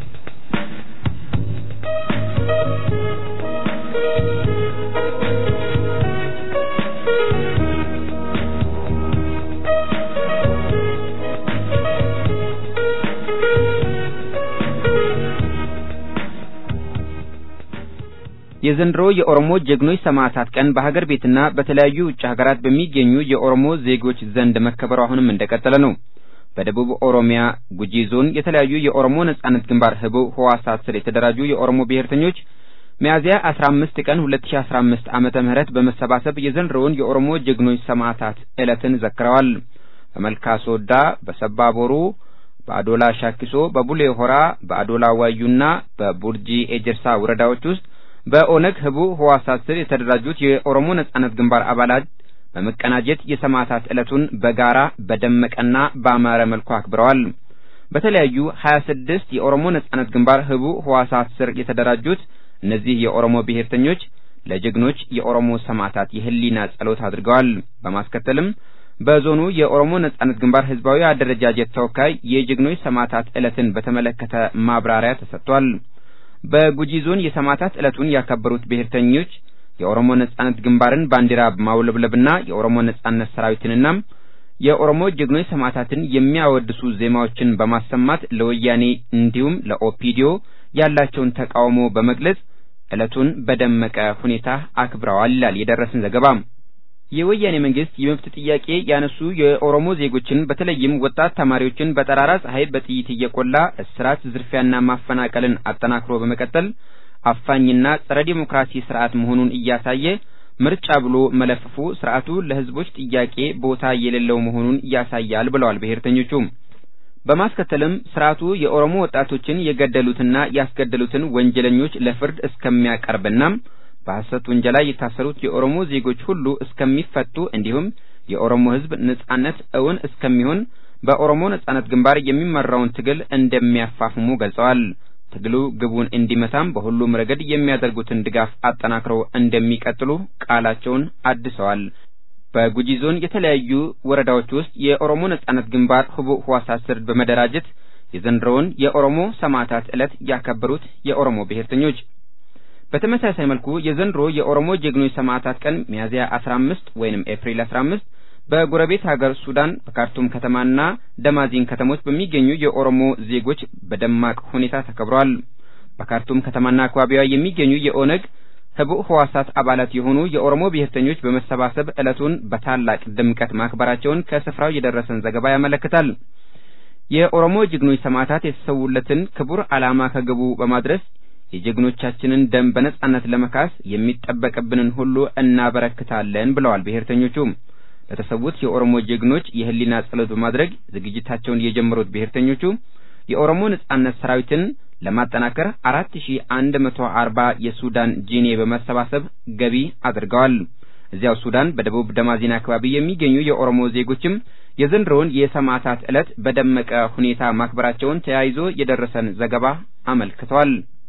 [SPEAKER 9] የዘንድሮ የኦሮሞ ጀግኖች ሰማዕታት ቀን በሀገር ቤትና በተለያዩ ውጭ ሀገራት በሚገኙ የኦሮሞ ዜጎች ዘንድ መከበሩ አሁንም እንደቀጠለ ነው። በደቡብ ኦሮሚያ ጉጂ ዞን የተለያዩ የኦሮሞ ነጻነት ግንባር ህቡዕ ህዋሳት ስር የተደራጁ የኦሮሞ ብሔርተኞች ሚያዝያ አስራ አምስት ቀን ሁለት ሺህ አስራ አምስት ዓመተ ምህረት በመሰባሰብ የዘንድሮውን የኦሮሞ ጀግኖች ሰማዕታት ዕለትን ዘክረዋል። በመልካ ሶዳ፣ በሰባቦሩ፣ በአዶላ ሻኪሶ፣ በቡሌ ሆራ፣ በአዶላ ዋዩና በቡርጂ ኤጀርሳ ወረዳዎች ውስጥ በኦነግ ህቡዕ ህዋሳት ስር የተደራጁት የኦሮሞ ነጻነት ግንባር አባላት በመቀናጀት የሰማዕታት ዕለቱን በጋራ በደመቀና በአማረ መልኩ አክብረዋል። በተለያዩ ሀያ ስድስት የኦሮሞ ነጻነት ግንባር ህቡዕ ህዋሳት ስር የተደራጁት እነዚህ የኦሮሞ ብሔርተኞች ለጀግኖች የኦሮሞ ሰማዕታት የህሊና ጸሎት አድርገዋል። በማስከተልም በዞኑ የኦሮሞ ነጻነት ግንባር ህዝባዊ አደረጃጀት ተወካይ የጀግኖች ሰማዕታት ዕለትን በተመለከተ ማብራሪያ ተሰጥቷል። በጉጂ ዞን የሰማዕታት ዕለቱን ያከበሩት ብሔርተኞች የኦሮሞ ነጻነት ግንባርን ባንዲራ በማውለብለብና የኦሮሞ ነጻነት ሰራዊትንና የኦሮሞ ጀግኖች ሰማዕታትን የሚያወድሱ ዜማዎችን በማሰማት ለወያኔ እንዲሁም ለኦፒዲዮ ያላቸውን ተቃውሞ በመግለጽ ዕለቱን በደመቀ ሁኔታ አክብረዋል ይላል የደረሰን ዘገባ። የወያኔ መንግስት የመብት ጥያቄ ያነሱ የኦሮሞ ዜጎችን በተለይም ወጣት ተማሪዎችን በጠራራ ፀሐይ በጥይት እየቆላ እስራት፣ ዝርፊያና ማፈናቀልን አጠናክሮ በመቀጠል አፋኝና ጸረ ዲሞክራሲ ስርዓት መሆኑን እያሳየ ምርጫ ብሎ መለፈፉ ስርዓቱ ለህዝቦች ጥያቄ ቦታ የሌለው መሆኑን ያሳያል ብለዋል ብሔርተኞቹ። በማስከተልም ስርዓቱ የኦሮሞ ወጣቶችን የገደሉትና ያስገደሉትን ወንጀለኞች ለፍርድ እስከሚያቀርብና በሐሰት ወንጀላ የታሰሩት የኦሮሞ ዜጎች ሁሉ እስከሚፈቱ እንዲሁም የኦሮሞ ህዝብ ነጻነት እውን እስከሚሆን በኦሮሞ ነጻነት ግንባር የሚመራውን ትግል እንደሚያፋፍሙ ገልጸዋል። ትግሉ ግቡን እንዲመታም በሁሉም ረገድ የሚያደርጉትን ድጋፍ አጠናክረው እንደሚቀጥሉ ቃላቸውን አድሰዋል። በጉጂ ዞን የተለያዩ ወረዳዎች ውስጥ የኦሮሞ ነጻነት ግንባር ህቡዕ ህዋሳት ስር በመደራጀት የዘንድሮውን የኦሮሞ ሰማዕታት ዕለት ያከበሩት የኦሮሞ ብሔርተኞች በተመሳሳይ መልኩ የዘንድሮ የኦሮሞ ጀግኖች ሰማዕታት ቀን ሚያዝያ አስራ አምስት ወይንም ኤፕሪል አስራ አምስት በጎረቤት ሀገር ሱዳን በካርቱም ከተማና ደማዚን ከተሞች በሚገኙ የኦሮሞ ዜጎች በደማቅ ሁኔታ ተከብሯል። በካርቱም ከተማና አካባቢዋ የሚገኙ የኦነግ ህቡዕ ህዋሳት አባላት የሆኑ የኦሮሞ ብሔርተኞች በመሰባሰብ ዕለቱን በታላቅ ድምቀት ማክበራቸውን ከስፍራው የደረሰን ዘገባ ያመለክታል። የኦሮሞ ጀግኖች ሰማዕታት የተሰውለትን ክቡር ዓላማ ከግቡ በማድረስ የጀግኖቻችንን ደም በነጻነት ለመካስ የሚጠበቅብንን ሁሉ እናበረክታለን ብለዋል ብሔርተኞቹ። ለተሰዉት የኦሮሞ ጀግኖች የህሊና ጸሎት በማድረግ ዝግጅታቸውን የጀመሩት ብሔርተኞቹ የኦሮሞ ነጻነት ሰራዊትን ለማጠናከር አራት ሺህ አንድ መቶ አርባ የሱዳን ጂኔ በመሰባሰብ ገቢ አድርገዋል። እዚያው ሱዳን በደቡብ ደማዚን አካባቢ የሚገኙ የኦሮሞ ዜጎችም የዘንድሮውን የሰማዕታት ዕለት በደመቀ ሁኔታ ማክበራቸውን ተያይዞ የደረሰን ዘገባ አመልክቷል።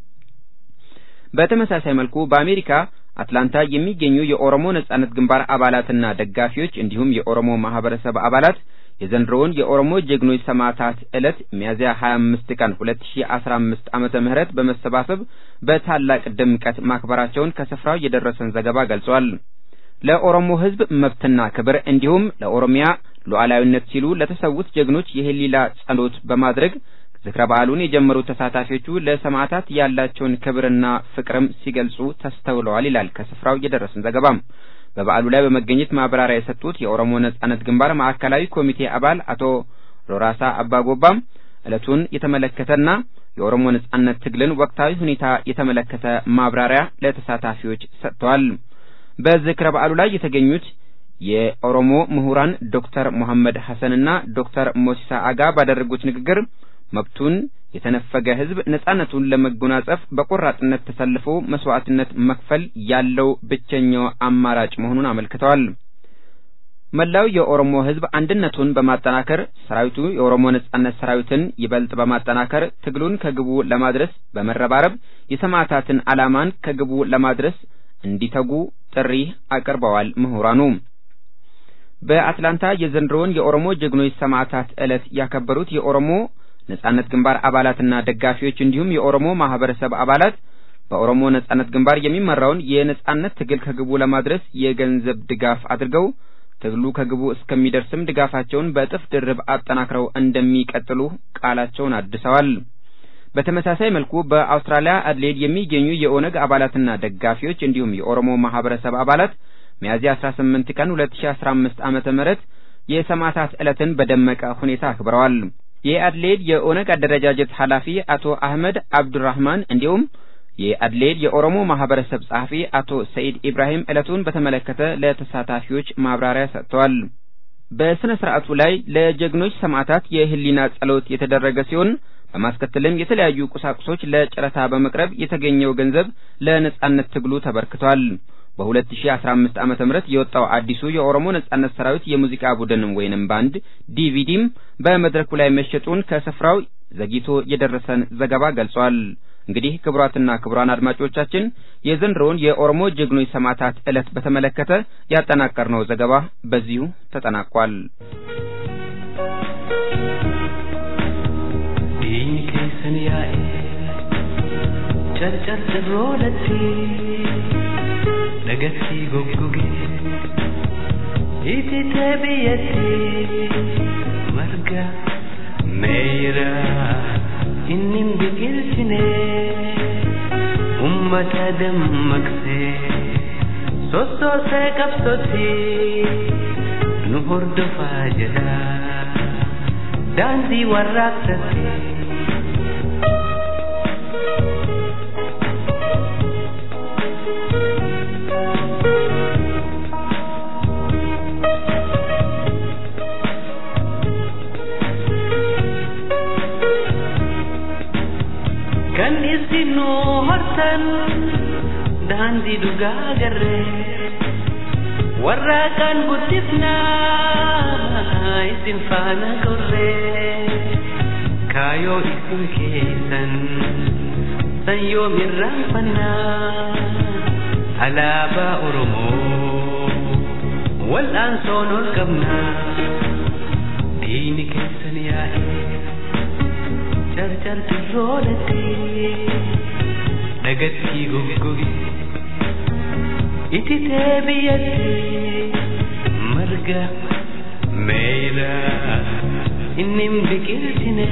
[SPEAKER 9] በተመሳሳይ መልኩ በአሜሪካ አትላንታ የሚገኙ የኦሮሞ ነጻነት ግንባር አባላትና ደጋፊዎች እንዲሁም የኦሮሞ ማህበረሰብ አባላት የዘንድሮውን የኦሮሞ ጀግኖች ሰማዕታት ዕለት ሚያዝያ ሀያ አምስት ቀን ሁለት ሺህ አስራ አምስት ዓመተ ምህረት በመሰባሰብ በታላቅ ድምቀት ማክበራቸውን ከስፍራው የደረሰን ዘገባ ገልጿል። ለኦሮሞ ህዝብ መብትና ክብር እንዲሁም ለኦሮሚያ ሉዓላዊነት ሲሉ ለተሰዉት ጀግኖች የህሊና ጸሎት በማድረግ ዝክረ በዓሉን የጀመሩት ተሳታፊዎቹ ለሰማዕታት ያላቸውን ክብርና ፍቅርም ሲገልጹ ተስተውለዋል ይላል ከስፍራው የደረሰን ዘገባ። በበዓሉ ላይ በመገኘት ማብራሪያ የሰጡት የኦሮሞ ነጻነት ግንባር ማዕከላዊ ኮሚቴ አባል አቶ ሮራሳ አባጎባም ዕለቱን የተመለከተና የኦሮሞ ነጻነት ትግልን ወቅታዊ ሁኔታ የተመለከተ ማብራሪያ ለተሳታፊዎች ሰጥተዋል። በዝክረ በዓሉ ላይ የተገኙት የኦሮሞ ምሁራን ዶክተር መሐመድ ሐሰንና ዶክተር ሞሲሳ አጋ ባደረጉት ንግግር መብቱን የተነፈገ ህዝብ ነጻነቱን ለመጎናጸፍ በቆራጥነት ተሰልፎ መስዋዕትነት መክፈል ያለው ብቸኛው አማራጭ መሆኑን አመልክተዋል። መላው የኦሮሞ ህዝብ አንድነቱን በማጠናከር ሰራዊቱ የኦሮሞ ነጻነት ሰራዊትን ይበልጥ በማጠናከር ትግሉን ከግቡ ለማድረስ በመረባረብ የሰማዕታትን ዓላማን ከግቡ ለማድረስ እንዲተጉ ጥሪ አቀርበዋል። ምሁራኑ በአትላንታ የዘንድሮውን የኦሮሞ ጀግኖች ሰማዕታት ዕለት ያከበሩት የኦሮሞ ነጻነት ግንባር አባላትና ደጋፊዎች እንዲሁም የኦሮሞ ማህበረሰብ አባላት በኦሮሞ ነጻነት ግንባር የሚመራውን የነጻነት ትግል ከግቡ ለማድረስ የገንዘብ ድጋፍ አድርገው ትግሉ ከግቡ እስከሚደርስም ድጋፋቸውን በእጥፍ ድርብ አጠናክረው እንደሚቀጥሉ ቃላቸውን አድሰዋል። በተመሳሳይ መልኩ በአውስትራሊያ አድሌድ የሚገኙ የኦነግ አባላትና ደጋፊዎች እንዲሁም የኦሮሞ ማህበረሰብ አባላት ሚያዝያ አስራ ስምንት ቀን ሁለት ሺህ አስራ አምስት ዓመተ ምህረት የሰማዕታት ዕለትን በደመቀ ሁኔታ አክብረዋል። የአድሌድ የኦነግ አደረጃጀት ኃላፊ አቶ አህመድ አብዱራህማን እንዲሁም የአድሌድ የኦሮሞ ማህበረሰብ ጸሐፊ አቶ ሰይድ ኢብራሂም ዕለቱን በተመለከተ ለተሳታፊዎች ማብራሪያ ሰጥተዋል። በስነ ስርዓቱ ላይ ለጀግኖች ሰማዕታት የህሊና ጸሎት የተደረገ ሲሆን በማስከተልም የተለያዩ ቁሳቁሶች ለጨረታ በመቅረብ የተገኘው ገንዘብ ለነጻነት ትግሉ ተበርክቷል። በሁለት ሺህ አስራ አምስት ዓመተ ምህረት የወጣው አዲሱ የኦሮሞ ነጻነት ሰራዊት የሙዚቃ ቡድን ወይንም ባንድ ዲቪዲም በመድረኩ ላይ መሸጡን ከስፍራው ዘግይቶ የደረሰን ዘገባ ገልጿል። እንግዲህ ክቡራትና ክቡራን አድማጮቻችን የዘንድሮውን የኦሮሞ ጀግኖች ሰማዕታት ዕለት በተመለከተ ያጠናቀርነው ዘገባ በዚሁ ተጠናቋል።
[SPEAKER 10] Nagati gogugi iti tabiyati marga meira innim bikilsine ummata dammakse sosso se kapsoti nu hordo fajra danzi warraksati kan isinu hartan dandi duga garre warrakan gutifna isin fana gorre kayo isin kesan sayo mirran panna alaba oromo wal ansonul kabna dini kesan ya char char turolati nagati gugugi iti tabiyati marga meira innim bikiltine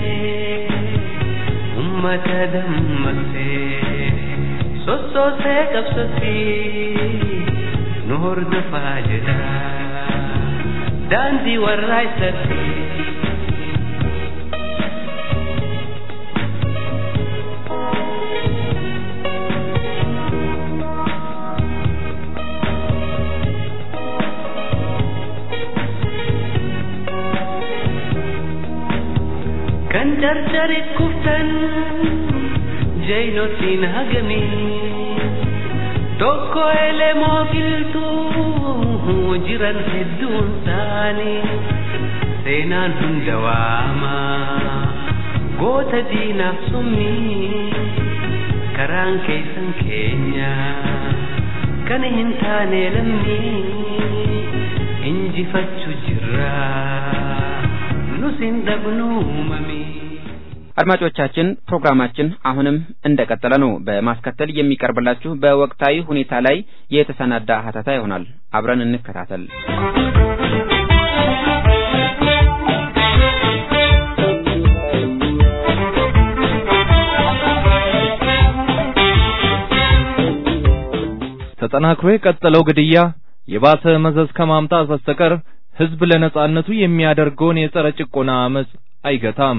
[SPEAKER 10] ummata dammakse sosso se kapsati nur da fajda danzi warraisati Jar kuftan jainotin hagami tokko ele mogiltu jiran heddun sani senan hundawama gota dinaf summi karan kaisan kenya kan hintane lammi inji fachu jirra nusin dabnu mami
[SPEAKER 9] አድማጮቻችን ፕሮግራማችን አሁንም እንደቀጠለ ነው። በማስከተል የሚቀርብላችሁ በወቅታዊ ሁኔታ ላይ የተሰናዳ ሀተታ ይሆናል። አብረን እንከታተል።
[SPEAKER 2] ተጠናክሮ የቀጠለው ግድያ የባሰ መዘዝ ከማምጣት በስተቀር ህዝብ ለነጻነቱ የሚያደርገውን የጸረ ጭቆና አመጽ አይገታም።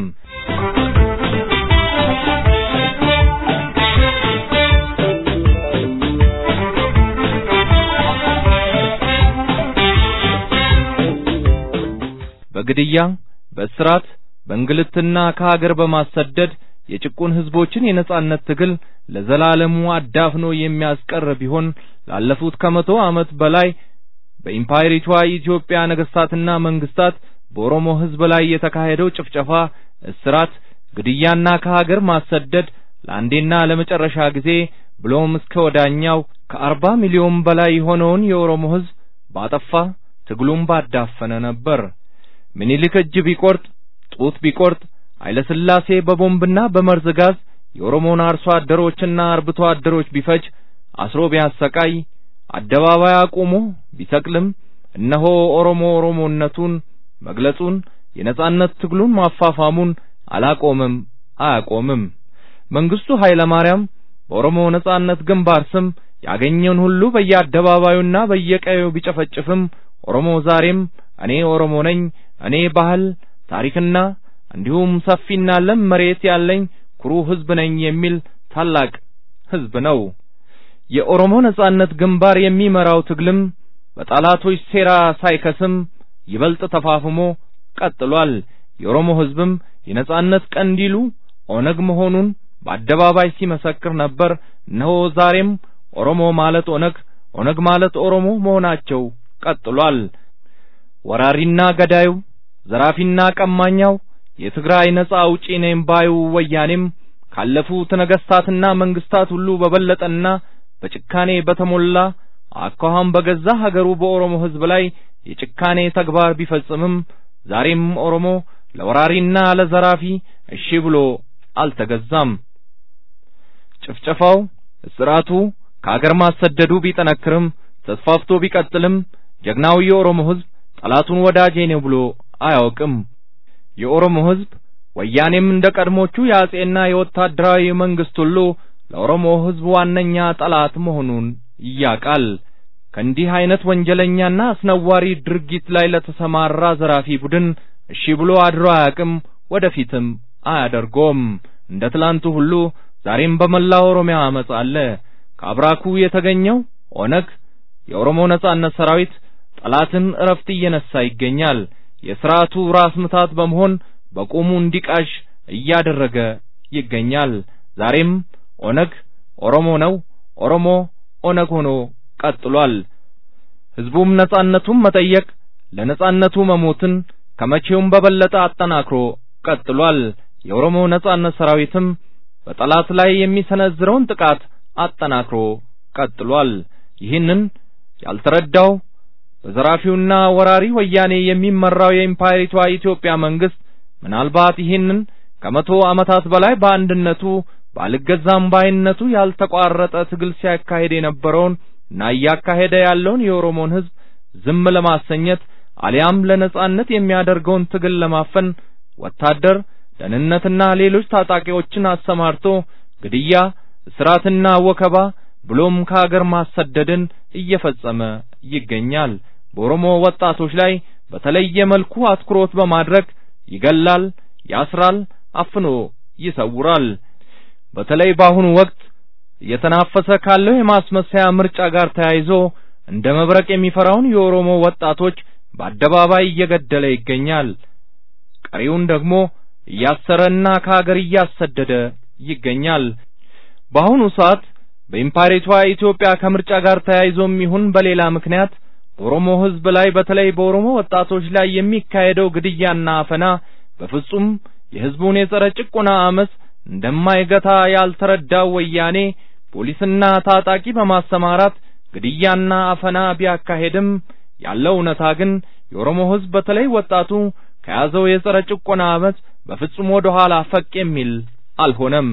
[SPEAKER 2] በግድያ በእስራት በእንግልትና ከሀገር በማሰደድ የጭቁን ህዝቦችን የነጻነት ትግል ለዘላለሙ አዳፍኖ የሚያስቀር ቢሆን ላለፉት ከመቶ ዓመት በላይ በኢምፓየሪቷ ኢትዮጵያ ነገስታትና መንግስታት በኦሮሞ ህዝብ ላይ የተካሄደው ጭፍጨፋ፣ እስራት፣ ግድያና ከሀገር ማሰደድ ለአንዴና ለመጨረሻ ጊዜ ብሎም እስከ ወዳኛው ከአርባ ሚሊዮን በላይ የሆነውን የኦሮሞ ህዝብ ባጠፋ ትግሉም ባዳፈነ ነበር። ምኒልክ እጅ ቢቆርጥ ጡት ቢቆርጥ ኃይለ ሥላሴ በቦምብና በመርዝ ጋዝ የኦሮሞን አርሶ አደሮችና አርብቶ አደሮች ቢፈጅ አስሮ ቢያሰቃይ አደባባይ አቁሞ ቢሰቅልም እነሆ ኦሮሞ ኦሮሞነቱን መግለጹን የነጻነት ትግሉን ማፋፋሙን አላቆመም አያቆምም። መንግስቱ ኃይለ ማርያም በኦሮሞ ነጻነት ግንባር ስም ያገኘውን ሁሉ በየአደባባዩና በየቀየው ቢጨፈጭፍም ኦሮሞ ዛሬም እኔ ኦሮሞ ነኝ፣ እኔ ባህል ታሪክና እንዲሁም ሰፊና ለም መሬት ያለኝ ኩሩ ህዝብ ነኝ የሚል ታላቅ ህዝብ ነው። የኦሮሞ ነጻነት ግንባር የሚመራው ትግልም በጣላቶች ሴራ ሳይከስም ይበልጥ ተፋፍሞ ቀጥሏል። የኦሮሞ ህዝብም የነጻነት ቀንዲሉ ኦነግ መሆኑን በአደባባይ ሲመሰክር ነበር። እነሆ ዛሬም ኦሮሞ ማለት ኦነግ፣ ኦነግ ማለት ኦሮሞ መሆናቸው ቀጥሏል። ወራሪና ገዳዩ ዘራፊና ቀማኛው የትግራይ ነጻ አውጪ ነኝ ባዩ ወያኔም ካለፉት ነገስታትና መንግስታት ሁሉ በበለጠና በጭካኔ በተሞላ አኳኋን በገዛ ሀገሩ በኦሮሞ ህዝብ ላይ የጭካኔ ተግባር ቢፈጽምም ዛሬም ኦሮሞ ለወራሪና ለዘራፊ እሺ ብሎ አልተገዛም። ጭፍጨፋው፣ እስራቱ፣ ከሀገር ማሰደዱ ቢጠነክርም ተስፋፍቶ ቢቀጥልም ጀግናው የኦሮሞ ህዝብ ጠላቱን ወዳጄ ነው ብሎ አያውቅም። የኦሮሞ ህዝብ ወያኔም እንደ ቀድሞቹ የአጼና የወታደራዊ መንግስት ሁሉ ለኦሮሞ ህዝብ ዋነኛ ጠላት መሆኑን ያውቃል። ከእንዲህ አይነት ወንጀለኛና አስነዋሪ ድርጊት ላይ ለተሰማራ ዘራፊ ቡድን እሺ ብሎ አድሮ አያውቅም፣ ወደፊትም አያደርገውም። እንደ ትላንቱ ሁሉ ዛሬም በመላው ኦሮሚያ አመጽ አለ። ከአብራኩ የተገኘው ኦነግ የኦሮሞ ነጻነት ሰራዊት ጠላትን እረፍት እየነሳ ይገኛል። የሥርዓቱ ራስ ምታት በመሆን በቆሙ እንዲቃዥ እያደረገ ይገኛል። ዛሬም ኦነግ ኦሮሞ ነው፣ ኦሮሞ ኦነግ ሆኖ ቀጥሏል። ህዝቡም ነጻነቱን መጠየቅ ለነጻነቱ መሞትን ከመቼውም በበለጠ አጠናክሮ ቀጥሏል። የኦሮሞ ነጻነት ሰራዊትም በጠላት ላይ የሚሰነዝረውን ጥቃት አጠናክሮ ቀጥሏል። ይህንን ያልተረዳው በዘራፊውና ወራሪ ወያኔ የሚመራው የኢምፓየሪቷ ኢትዮጵያ መንግስት ምናልባት ይህንን ከመቶ ዓመታት በላይ በአንድነቱ ባልገዛም ባይነቱ ያልተቋረጠ ትግል ሲያካሄድ የነበረውን እና እያካሄደ ያለውን የኦሮሞን ህዝብ ዝም ለማሰኘት አሊያም ለነጻነት የሚያደርገውን ትግል ለማፈን ወታደር፣ ደህንነትና ሌሎች ታጣቂዎችን አሰማርቶ ግድያ፣ እስራትና ወከባ ብሎም ከሀገር ማሰደድን እየፈጸመ ይገኛል። በኦሮሞ ወጣቶች ላይ በተለየ መልኩ አትኩሮት በማድረግ ይገላል፣ ያስራል፣ አፍኖ ይሰውራል። በተለይ በአሁኑ ወቅት እየተናፈሰ ካለው የማስመሰያ ምርጫ ጋር ተያይዞ እንደ መብረቅ የሚፈራውን የኦሮሞ ወጣቶች በአደባባይ እየገደለ ይገኛል። ቀሪውን ደግሞ እያሰረና ከሀገር እያሰደደ ይገኛል። በአሁኑ ሰዓት በኢምፓየሪቷ ኢትዮጵያ ከምርጫ ጋር ተያይዞም ይሁን በሌላ ምክንያት በኦሮሞ ህዝብ ላይ በተለይ በኦሮሞ ወጣቶች ላይ የሚካሄደው ግድያና አፈና በፍጹም የህዝቡን የጸረ ጭቆና አመጽ እንደማይገታ ያልተረዳው ወያኔ ፖሊስና ታጣቂ በማሰማራት ግድያና አፈና ቢያካሄድም ያለው እውነታ ግን የኦሮሞ ህዝብ በተለይ ወጣቱ ከያዘው የጸረ ጭቆና አመጽ በፍጹም ወደ ኋላ ፈቅ የሚል አልሆነም።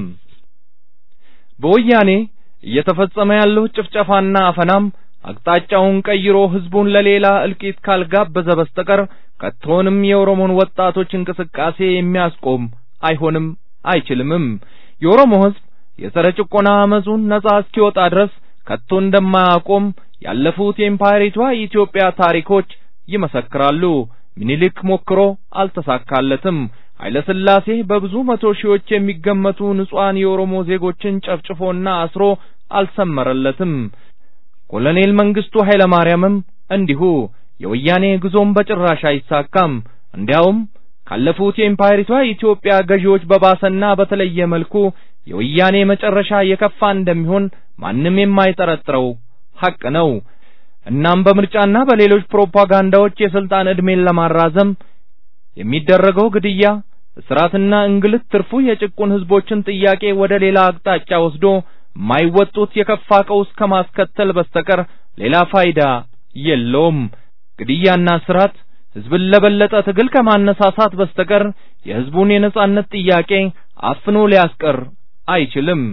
[SPEAKER 2] በወያኔ እየተፈጸመ ያለው ጭፍጨፋና አፈናም አቅጣጫውን ቀይሮ ህዝቡን ለሌላ እልቂት ካልጋበዘ በስተቀር ከቶንም የኦሮሞን ወጣቶች እንቅስቃሴ የሚያስቆም አይሆንም አይችልምም። የኦሮሞ ህዝብ የጸረ ጭቆና አመጹን ነጻ እስኪወጣ ድረስ ከቶ እንደማያቆም ያለፉት የኢምፓየሪቷ ኢትዮጵያ ታሪኮች ይመሰክራሉ። ምኒልክ ሞክሮ አልተሳካለትም። ኃይለ ሥላሴ በብዙ መቶ ሺዎች የሚገመቱ ንጹሃን የኦሮሞ ዜጎችን ጨፍጭፎና አስሮ አልሰመረለትም። ኮሎኔል መንግስቱ ኃይለ ማርያምም እንዲሁ። የወያኔ ጉዞም በጭራሽ አይሳካም። እንዲያውም ካለፉት የኢምፓየሪቷ ኢትዮጵያ ገዢዎች በባሰና በተለየ መልኩ የወያኔ መጨረሻ የከፋ እንደሚሆን ማንም የማይጠረጥረው ሐቅ ነው። እናም በምርጫና በሌሎች ፕሮፓጋንዳዎች የስልጣን እድሜን ለማራዘም የሚደረገው ግድያ፣ እስራትና እንግልት ትርፉ የጭቁን ህዝቦችን ጥያቄ ወደ ሌላ አቅጣጫ ወስዶ ማይወጡት የከፋ ቀውስ ከማስከተል በስተቀር ሌላ ፋይዳ የለውም። ግድያና እስራት ህዝብን ለበለጠ ትግል ከማነሳሳት በስተቀር የህዝቡን የነጻነት ጥያቄ አፍኖ ሊያስቀር አይችልም።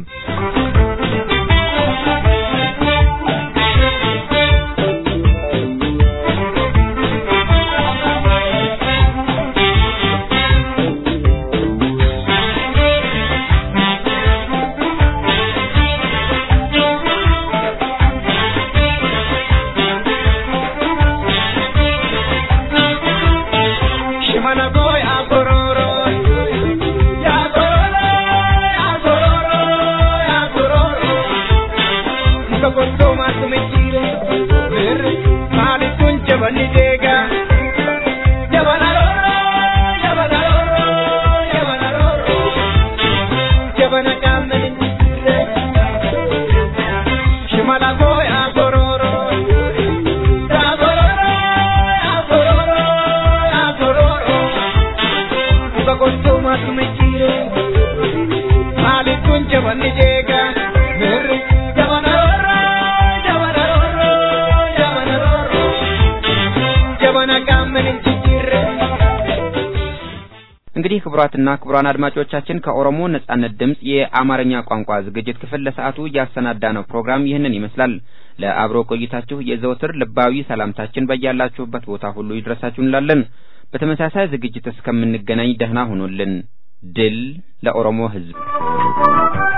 [SPEAKER 9] እንግዲህ ክቡራትና ክቡራን አድማጮቻችን ከኦሮሞ ነጻነት ድምጽ የአማርኛ ቋንቋ ዝግጅት ክፍል ለሰዓቱ ያሰናዳነው ፕሮግራም ይህንን ይመስላል። ለአብሮ ቆይታችሁ የዘወትር ልባዊ ሰላምታችን በያላችሁበት ቦታ ሁሉ ይድረሳችሁ እንላለን። በተመሳሳይ ዝግጅት እስከምንገናኝ ደህና ሁኑልን። ድል ለኦሮሞ ሕዝብ።